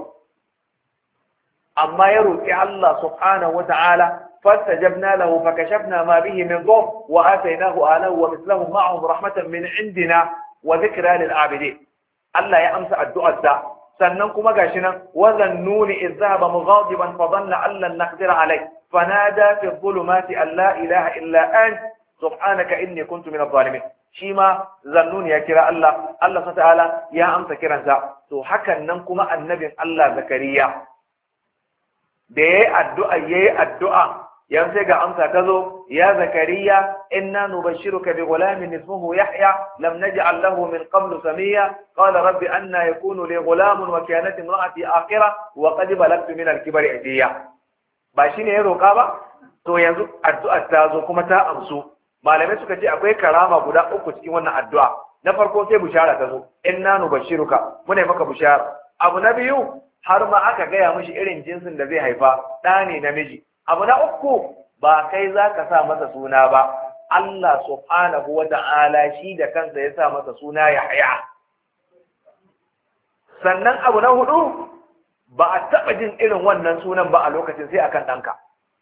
Speaker 1: amma ya roƙi Allah subhanahu wa ta'ala fastajabna lahu fakashafna ma bihi min dhur wa atainahu ahlahu wa mithluhum ma'ahum rahmatan min indina wa dhikra lil abidin Allah ya amsa addu'arsa sannan kuma gashi nan wa zannuni idh dhahaba mughadiban fa dhanna an lan naqdira alayhi fanada fi dhulumati an la ilaha illa anta subhanaka inni kuntu min adh-dhalimin shi ma zannuni ya kira Allah Allah subhanahu wa ta'ala ya amsa kiransa to hakan nan kuma annabin Allah Zakariya da yayi addu'a yayi addu'a yan sai ga amsa ta zo ya Zakariya inna nubashshiruka bi ghulamin ismuhu Yahya lam naj'al lahu min qablu samiyya qala rabbi anna yakunu li ghulamun wa kanat imra'ati aqira wa qad balagtu min al-kibri atiya ba shine ya roka ba to yanzu addu'ar ta zo kuma ta amsu malamai suka ce akwai karama guda uku cikin wannan addu'a na farko sai bushara ta zo inna nubashshiruka mune maka bushara abu na biyu har ma aka gaya mishi irin jinsin da zai haifa ɗa ne namiji abu na uku ba kai za ka sa masa suna ba Allah subhanahu wa ta'ala shi da kansa ya sa masa suna Yahya sannan abu na hudu ba a taɓa jin irin wannan sunan ba a lokacin sai akan ɗanka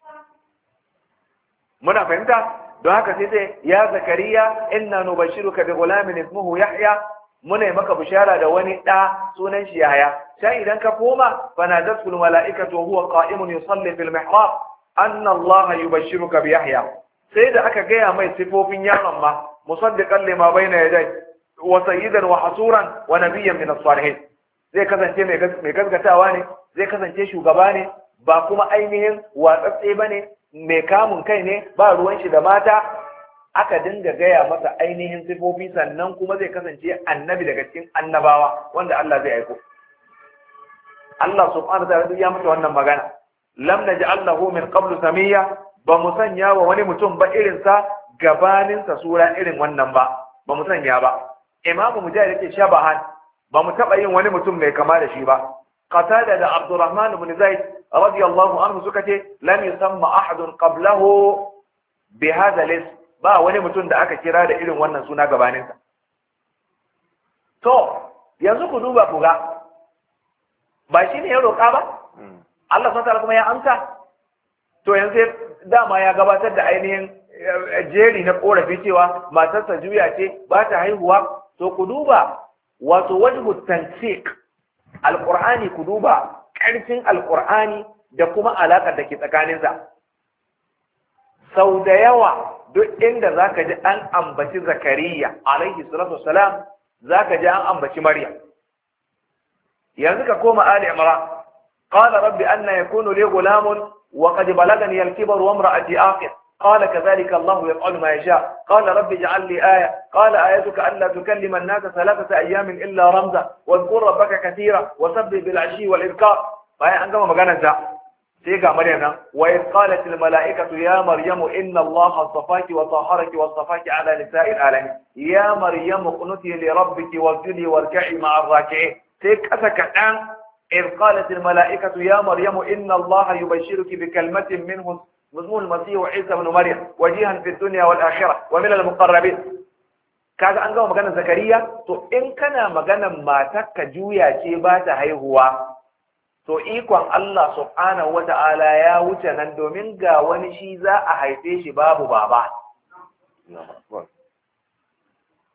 Speaker 1: muna fahimta don haka sai sai ya Zakariya inna nubashiruka bi ghulamin ismuhu Yahya muna yi maka bishara da wani ɗa sunan shi Yahya sai idan ka koma fanadatul mala'ikatu huwa qa'imun yusalli fil mihrab anna Allah yubashshiruka bi Yahya sai da aka gaya mai sifofin yaron ma musaddiqan lima bayna yadayhi wa sayyidan wa hasuran wa nabiyyan min as-salihin zai kasance mai gaskatawa ne zai kasance shugaba ne ba kuma ainihin watsatse bane mai kamun kai ne ba ruwan shi da mata aka dinga gaya masa ainihin sifofi sannan kuma zai kasance annabi daga cikin annabawa wanda Allah zai aiko Allah subhanahu wa ta'ala ya mata wannan magana lam naj'al lahu min qablu samiyya ba mu sanya wa wani mutum ba irin sa gabanin sa sura irin wannan ba ba mu sanya ba Imam Mujahid yake shabahan ba mu taba yin wani mutum mai kama da shi ba Qatada da Abdurrahman ibn Zaid radiyallahu anhu suka ce lam yusamma ahadun qablahu bi hadha al ba wani mutum da aka kira da irin wannan suna gabaninsa. To, yanzu ku duba ku ga, ba shi ne ya roƙa ba? Allah sun kuma ya amsa? To, yanzu dama ya gabatar da ainihin jeri na ƙorafi cewa matarsa juya ce ba ta haihuwa. To, ku duba, wato wajhu tansik alƙur'ani ku duba ƙarfin alƙur'ani da kuma alaƙar da ke tsakaninsa. Sau da yawa duk inda zaka ji an ambaci Zakariya alaihi salatu wassalam zaka ji an ambaci Maryam yanzu ka koma Ali Imran qala rabbi anna yakunu li ghulamun wa qad balagani al-kibar wa imra'ati aqir qala kadhalika Allah yaf'alu ma yasha qala rabbi ij'al li aya qala ayatuka an la tukallima an-nasa thalathata ayamin illa ramza wadhkur rabbaka katira wa sabbih bil 'ashi wal ibkar bayan an gama maganar ta sai ga Maryam nan wa qalat al mala'ikatu ya maryamu inna allaha astafaki wa tahharaki wa astafaki ala nisa'il alamin ya maryamu qunuti li rabbiki wasjudi warka'i ma'a ar-raki'in sai kasa kadan إذ قالت الملائكة يا مريم إن الله يبشرك بكلمة منه اسمه المسيح عيسى بن مريم وجيها في الدنيا والآخرة ومن المقربين kaga an gama maganar Zakariya to in kana maganar matarka juya ce ba ta haihuwa to ikon Allah subhanahu wata'ala ya wuce nan domin ga wani shi za a haife shi babu baba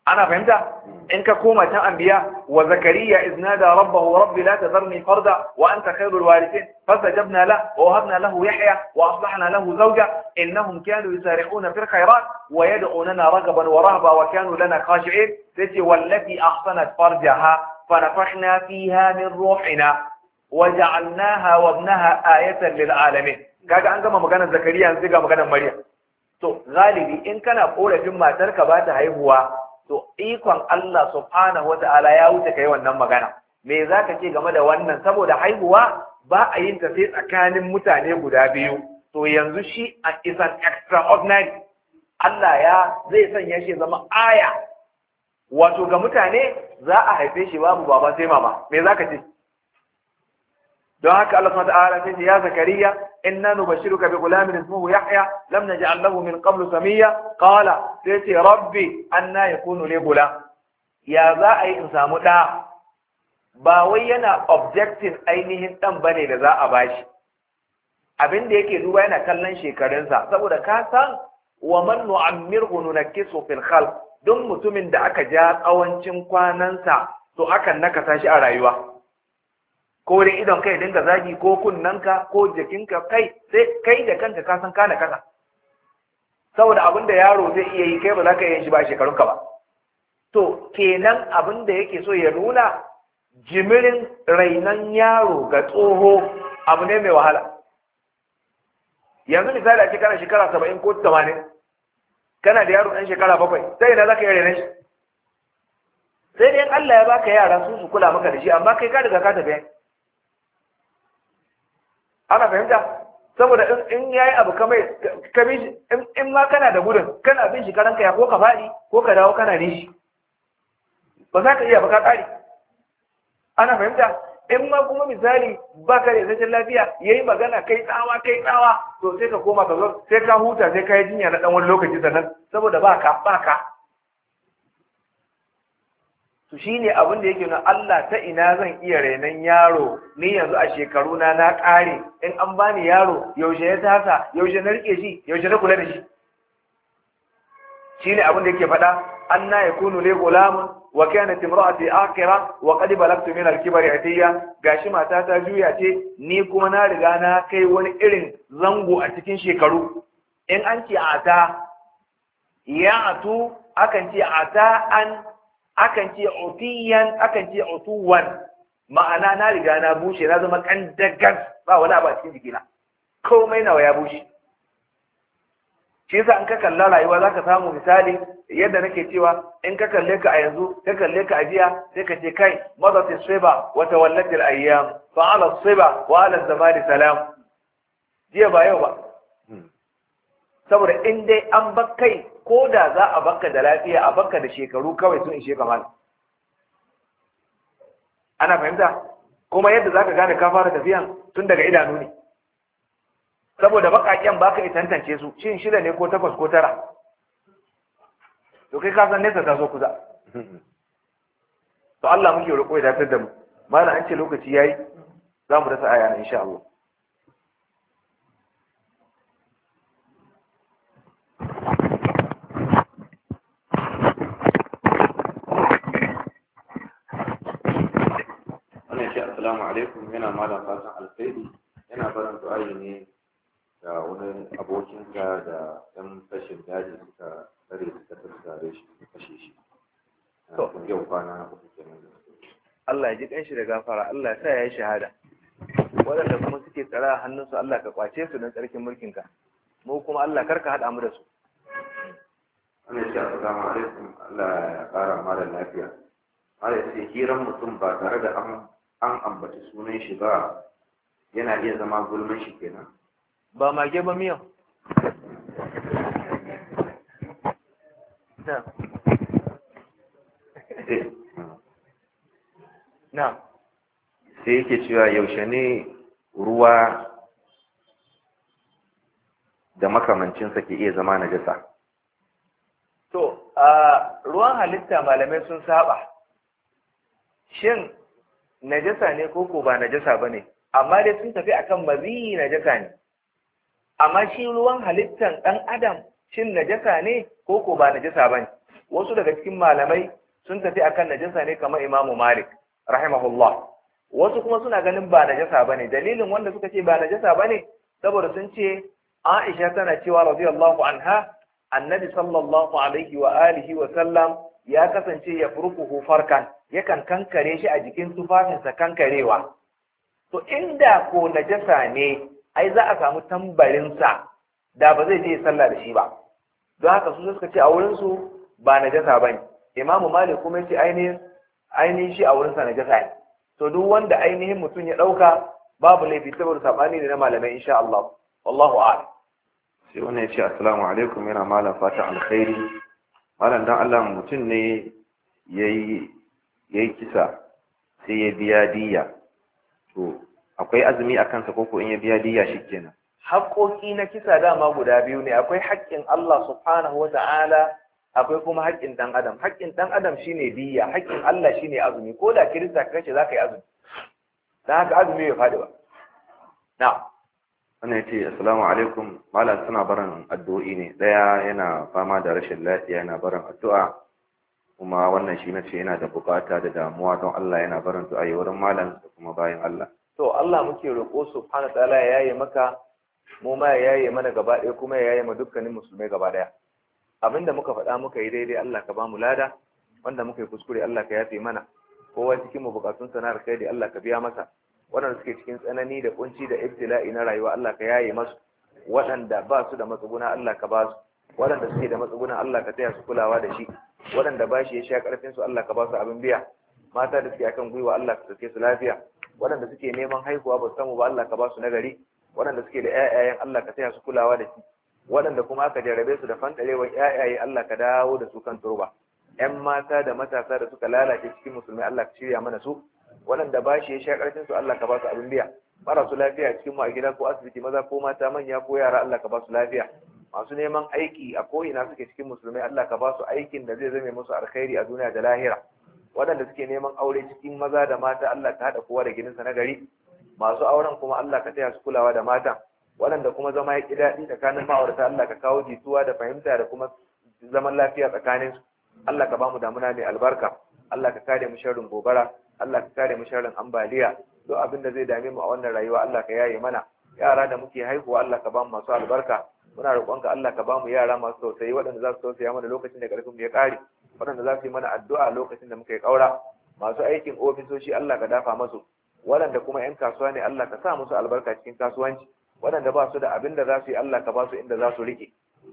Speaker 1: ana fahimta in ka koma can anbiya wa zakariya iznada rabbahu rabbi la tadharni farda wa anta khairul warithin fastajabna lahu wa wahabna lahu yahya wa aslahna lahu zawja innahum kanu yusari'una fil khairat wa yad'unana raghaban wa rahba wa kanu lana khashi'in tati wallati ahsanat farjaha fanafakhna fiha min ruhina wa ja'alnaha wa ibnaha ayatan lil alamin kaga an gama maganar zakariya yanzu ga maganar maryam to galibi in kana korafin matarka ba ta haihuwa to ikon Allah subhanahu wata'ala ya wuce kai wannan magana me zaka ce game da wannan saboda haihuwa ba a yin ta sai tsakanin mutane guda biyu to yanzu shi is an extraordinary Allah ya zai sanya shi zama aya wato ga mutane za a haife shi babu baba sai mama me zaka ce don haka Allah subhanahu wata'ala sai ya zakariya inna nubashiruka bi ghulamin ismuhu yahya lam naj'al lahu min qablu samiyya qala sai rabbi anna yakunu li ghulam ya za a yi in samu da ba wai yana objecting ainihin dan bane da za a bashi abin da yake duba yana kallon shekarunsa saboda ka san wa man nu'ammirhu nunakkisu fil khalq don mutumin da aka ja tsawancin kwanansa to akan nakasa shi a rayuwa ko dai idon kai dinga zagi ko kunnanka ko jikinka kai sai kai da kanka ka san kana kasa saboda abin da yaro zai iya yi kai ba za ka yi shi ba shekarunka ba to kenan abin da yake so ya nuna jimirin rainan yaro ga tsoho abu ne mai wahala yanzu misali a shekara shekara saba'in ko tamanin kana da yaro ɗan shekara bakwai sai ina za ka yi rainan shi sai dai Allah ya baka yara su su kula maka da shi amma kai ka riga ka tafi ana fahimta saboda in yayi abu kamar kabi in ma kana da gudun kana bin shi karanka ya ko ka faɗi ko ka dawo kana nishi ba za ka iya ba ka ƙari ana fahimta in ma kuma misali ba ka da isasshen lafiya yayi magana kai tsawa kai tsawa to sai ka koma ka zo sai ka huta sai ka yi jinya na ɗan wani lokaci sannan saboda ba ka ba ka to shine abin da yake nuna Allah ta ina zan iya renon yaro ni yanzu a shekaru na na ƙare in an bani yaro yaushe ya tasa yaushe na rike shi yaushe na kula da shi shine abin da yake faɗa anna yakunu li gulamun wa kanat imra'ati akira wa qad balagtu min al-kibri atiya gashi mata ta juya ce ni kuma na riga na kai wani irin zango a cikin shekaru in an ce ata ya atu akan ce ata an akan ce utiyan akan ce utuwan ma'ana na riga na bushe na zama kandagas ba wani abu a cikin jikina komai nawa ya bushe shi yasa in ka kalla rayuwa zaka samu misali yadda nake cewa in ka kalle ka a yanzu ka kalle ka a jiya sai ka ce kai madat as-siba wa tawallat al-ayyam fa ala as-siba wa ala az-zamani salam jiya ba yau ba saboda in dai an bakkai ko da za a bakka da lafiya a bakka da shekaru kawai sun ishe kamar ana fahimta kuma yadda zaka gane ka fara tafiyan tun daga idanu ne saboda bakaken baka yi tantance su shin shida ne ko takwas ko tara to kai ka san nesa ta so kusa to Allah muke roƙo ya dafar da mu malam an ce lokaci yayi za mu dasa aya na insha Allah
Speaker 3: Assalamu alaikum yana malam fatan alkhairi yana barin du'a'i ne da wani abokinka da ɗan fashin daji suka tsare suka tattare shi kashe shi to yau kwana uku kenan
Speaker 1: Allah ya ji kanshi da gafara Allah ya sa ya yi shahada waɗanda kuma suke tsara a hannunsu Allah ka kwace su don tsarkin mulkinka mu kuma Allah karka haɗa mu da su
Speaker 3: wannan shi assalamu alaikum Allah ya ƙara mara lafiya mara sai hiran mutum ba tare da an an ambaci sunan shi ba yana iya zama gulman shi kenan
Speaker 1: ba mage ba miyan na na
Speaker 3: sai yake cewa yaushe ne ruwa da makamancinsa ke iya zama najasa
Speaker 1: to a ruwan halitta malamai sun saba shin najasa ne ko ko ba najasa bane amma dai sun tafi akan mazi najasa ne amma shi ruwan halittan dan adam shin najasa ne ko ko ba najasa bane wasu daga cikin malamai sun tafi akan najasa ne kamar Imam Malik rahimahullah, wasu kuma suna ganin ba najasa bane. Dalilin wanda suka ce ba najasa bane saboda sun ce Aisha tana cewa radiyallahu anha annabi sallallahu alaihi wa alihi wa sallam ya kasance ya furkuhu farkan, yakan kankare shi a jikin tufafinsa kankarewa. To inda ko najasa ne ai za a samu tambarinsa da ba zai je sallah da shi ba. Don haka su suka ce a wurinsu ba najasa bane. Imam Malik kuma yace ainihin ainihin shi a wurinsa najasa ne. To duk wanda ainihin mutum ya dauka babu laifi saboda sabani ne na malamai insha Allah. Wallahu a'lam.
Speaker 3: Sai wannan ya ce assalamu alaikum, yana malam fatan alkhairi. Malam dan Allah mutum ne yayi yayi kisa sai ya biya diya. To akwai azumi a kansa koko in ya biya diya shikenan?
Speaker 1: Haƙoƙi na kisa dama guda biyu ne, akwai haƙƙin Allah subhanahu wa ta'ala, akwai kuma haƙƙin ɗan adam. Haƙƙin ɗan adam shine diya, haƙƙin Allah shine azumi. Ko da kirista ka kace za ka yi azumi, don haka azumi bai faɗi ba. Na'am.
Speaker 3: Wannan ya ce assalamu alaikum, malam suna barin addu'o'i ne. Ɗaya yana fama da rashin lafiya yana barin addu'a, kuma wannan shi na ce yana da bukata da damuwa don Allah yana barin du'a wurin malam da kuma bayan Allah.
Speaker 1: To Allah muke roƙo subhanahu wa ta'ala ya yaye maka, mu ma ya yaye mana gaba ɗaya, kuma ya yaye ma dukkanin musulmai gaba ɗaya. Abinda muka faɗa muka yi daidai Allah ka ba mu lada, wanda muka yi kuskure Allah ka yafe mana. Kowa cikin mu bukatun sana'ar kai da Allah ka biya masa. Waɗanda suke cikin tsanani da kunci da ibtila'i na rayuwa Allah ka yaye masu. Waɗanda ba su da matsuguna Allah ka ba su. Waɗanda suke da matsuguna Allah ka taya su kulawa da shi. Waɗanda ba shi ya sha ƙarfin su Allah ka ba su abin biya. Mata da suke akan gwiwa Allah ka sake su lafiya. Waɗanda suke neman haihuwa ba su samu ba Allah ka ba su nagari. Waɗanda suke da ƴaƴayen Allah ka taya su kulawa da shi. Waɗanda kuma aka jarrabe su da fantarewar ƴaƴaye Allah ka dawo da su kan turba. ƴan mata da matasa da suka lalace cikin musulmai Allah ka shirya mana su. Waɗanda ba shi ya sha ƙarfin su Allah ka ba su abin biya. Marasu lafiya cikin mu a gida ko asibiti, maza ko mata, manya ko yara, Allah ka ba su lafiya. Masu neman aiki a ko'ina suke cikin musulmai Allah ka ba su aikin da zai zame musu alkhairi a duniya da lahira. Waɗanda suke neman aure cikin maza da mata Allah ka haɗa kowa da gidansa na gari. Masu auren kuma Allah ka taya su kulawa da mata. Waɗanda kuma zama ya ƙi daɗi tsakanin ma'aurata Allah ka kawo jituwa da fahimta da kuma zaman lafiya tsakaninsu. Allah ka ba mu damuna mai albarka. Allah ka kare mu sharrin gobara. Allah ka kare mu sharrin ambaliya. Duk abin da zai dame mu a wannan rayuwa Allah ka yaye mana. Yara da muke haihuwa Allah ka ba mu masu albarka. Muna roƙonka Allah ka ba mu yara masu tausayi, waɗanda za su tausaya mana lokacin da ƙarfin mu ya ƙare, waɗanda za su yi mana addu'a lokacin da muka yi ƙaura. Masu aikin ofisoshi Allah ka dafa masu. Waɗanda kuma 'yan kasuwa ne Allah ka sa musu albarka cikin kasuwanci. Waɗanda ba su da abin da za su yi Allah ka ba su inda za su riƙe.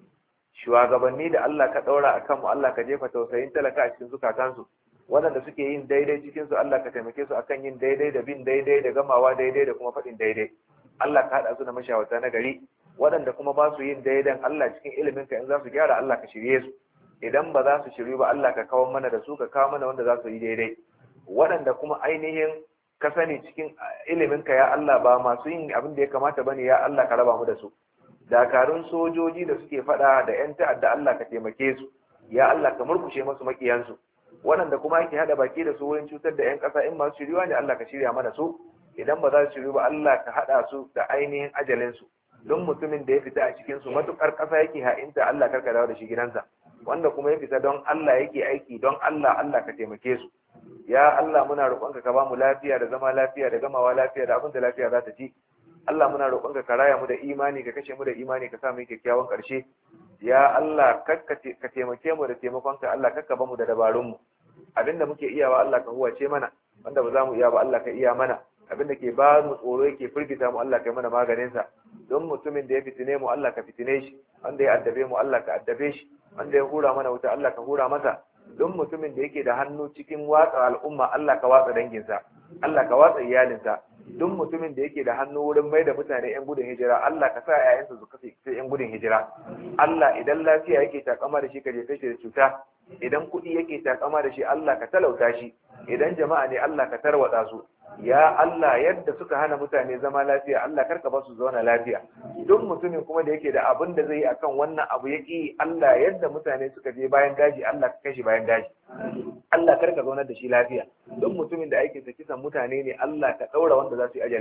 Speaker 1: Shugabanni da Allah ka ɗaura a kanmu Allah ka jefa tausayin talaka a cikin zukatansu. Waɗanda suke yin daidai cikinsu Allah ka taimake su akan yin daidai da bin daidai da gamawa daidai da kuma faɗin daidai. Allah ka haɗa su da mashawarta na gari. Waɗanda kuma ba su yin daidan Allah cikin iliminka in za su gyara Allah ka shirye su. Idan ba za su shiryu ba Allah ka kawo mana da su, ka kawo mana wanda za su yi daidai. Waɗanda kuma ainihin ka sani cikin iliminka ya Allah ba masu yin abin da ya kamata bane ya Allah ka raba mu da su. Dakarun sojoji da suke faɗa da 'yan ta'adda Allah ka taimake su. Ya Allah ka murkushe masu makiyansu. Waɗanda kuma ake haɗa baki da su wurin cutar da 'yan ƙasa in masu shiryuwa ne Allah ka shirya mana su. Idan ba za su shiryu ba Allah ka haɗa su da ainihin ajalinsu. Don mutumin da ya fita a cikinsu matuƙar ƙasa yake ha'inta Allah karka dawo da shi gidansa. Wanda kuma ya fita don Allah yake aiki don Allah, Allah ka taimake su. Ya Allah muna roƙonka ka ba mu lafiya da zama lafiya da gamawa lafiya da abin da lafiya za ta ci. Allah muna roƙonka ka raya mu da imani, ka kashe mu da imani, ka sa mu kyakkyawan ƙarshe. Ya Allah ka taimake mu da taimakonka, Allah kakka ba mu da dabarunmu. Abinda muke iyawa Allah ka huwace mana, wanda ba za mu iya ba Allah ka iya mana. Abinda ke ba mu tsoro yake firgita mu Allah ka yi mana maganinsa. Don mutumin da ya fitine mu Allah ka fitine shi, wanda ya addabe mu Allah ka addabe shi, wanda ya hura mana wuta Allah ka hura masa. Don mutumin da yake da hannu cikin watsa al'umma Allah ka watsa danginsa, Allah ka watsa iyalinsa. Don mutumin da yake da hannu wurin mai da mutane 'yan gudun hijira Allah ka sa 'ya'yansa su kasance 'yan gudun hijira. Allah idan lafiya yake takama da shi ka jefe shi da cuta, idan kuɗi yake takama da shi Allah ka talauta shi, idan jama'a ne Allah ka tarwatsa su. Ya Allah yadda suka hana mutane zama lafiya Allah karka ba su zauna lafiya. Duk mutumin kuma da yake da abin da zai yi akan wannan abu yaki Allah yadda mutane suka je bayan daji Allah ka kashi bayan daji. Allah karka zaunar da shi lafiya. Duk mutumin da aikinsa kisan mutane ne Allah ka ɗaura wanda za su yi ajalinsa.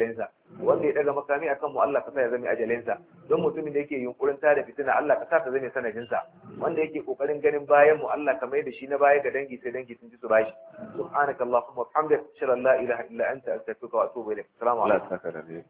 Speaker 1: wanda ya daga makami akan mu Allah ka sa ya zame ajalinsa don mutumin da yake yunkurin tada fitina Allah ka sa ta zame sanadinsa wanda yake kokarin ganin bayan mu Allah ka mai da shi na baya ga dangi sai dangi sun ji su bashi subhanakallahumma wa bihamdika ashhadu an la ilaha illa anta astaghfiruka wa atubu ilaik assalamu alaikum.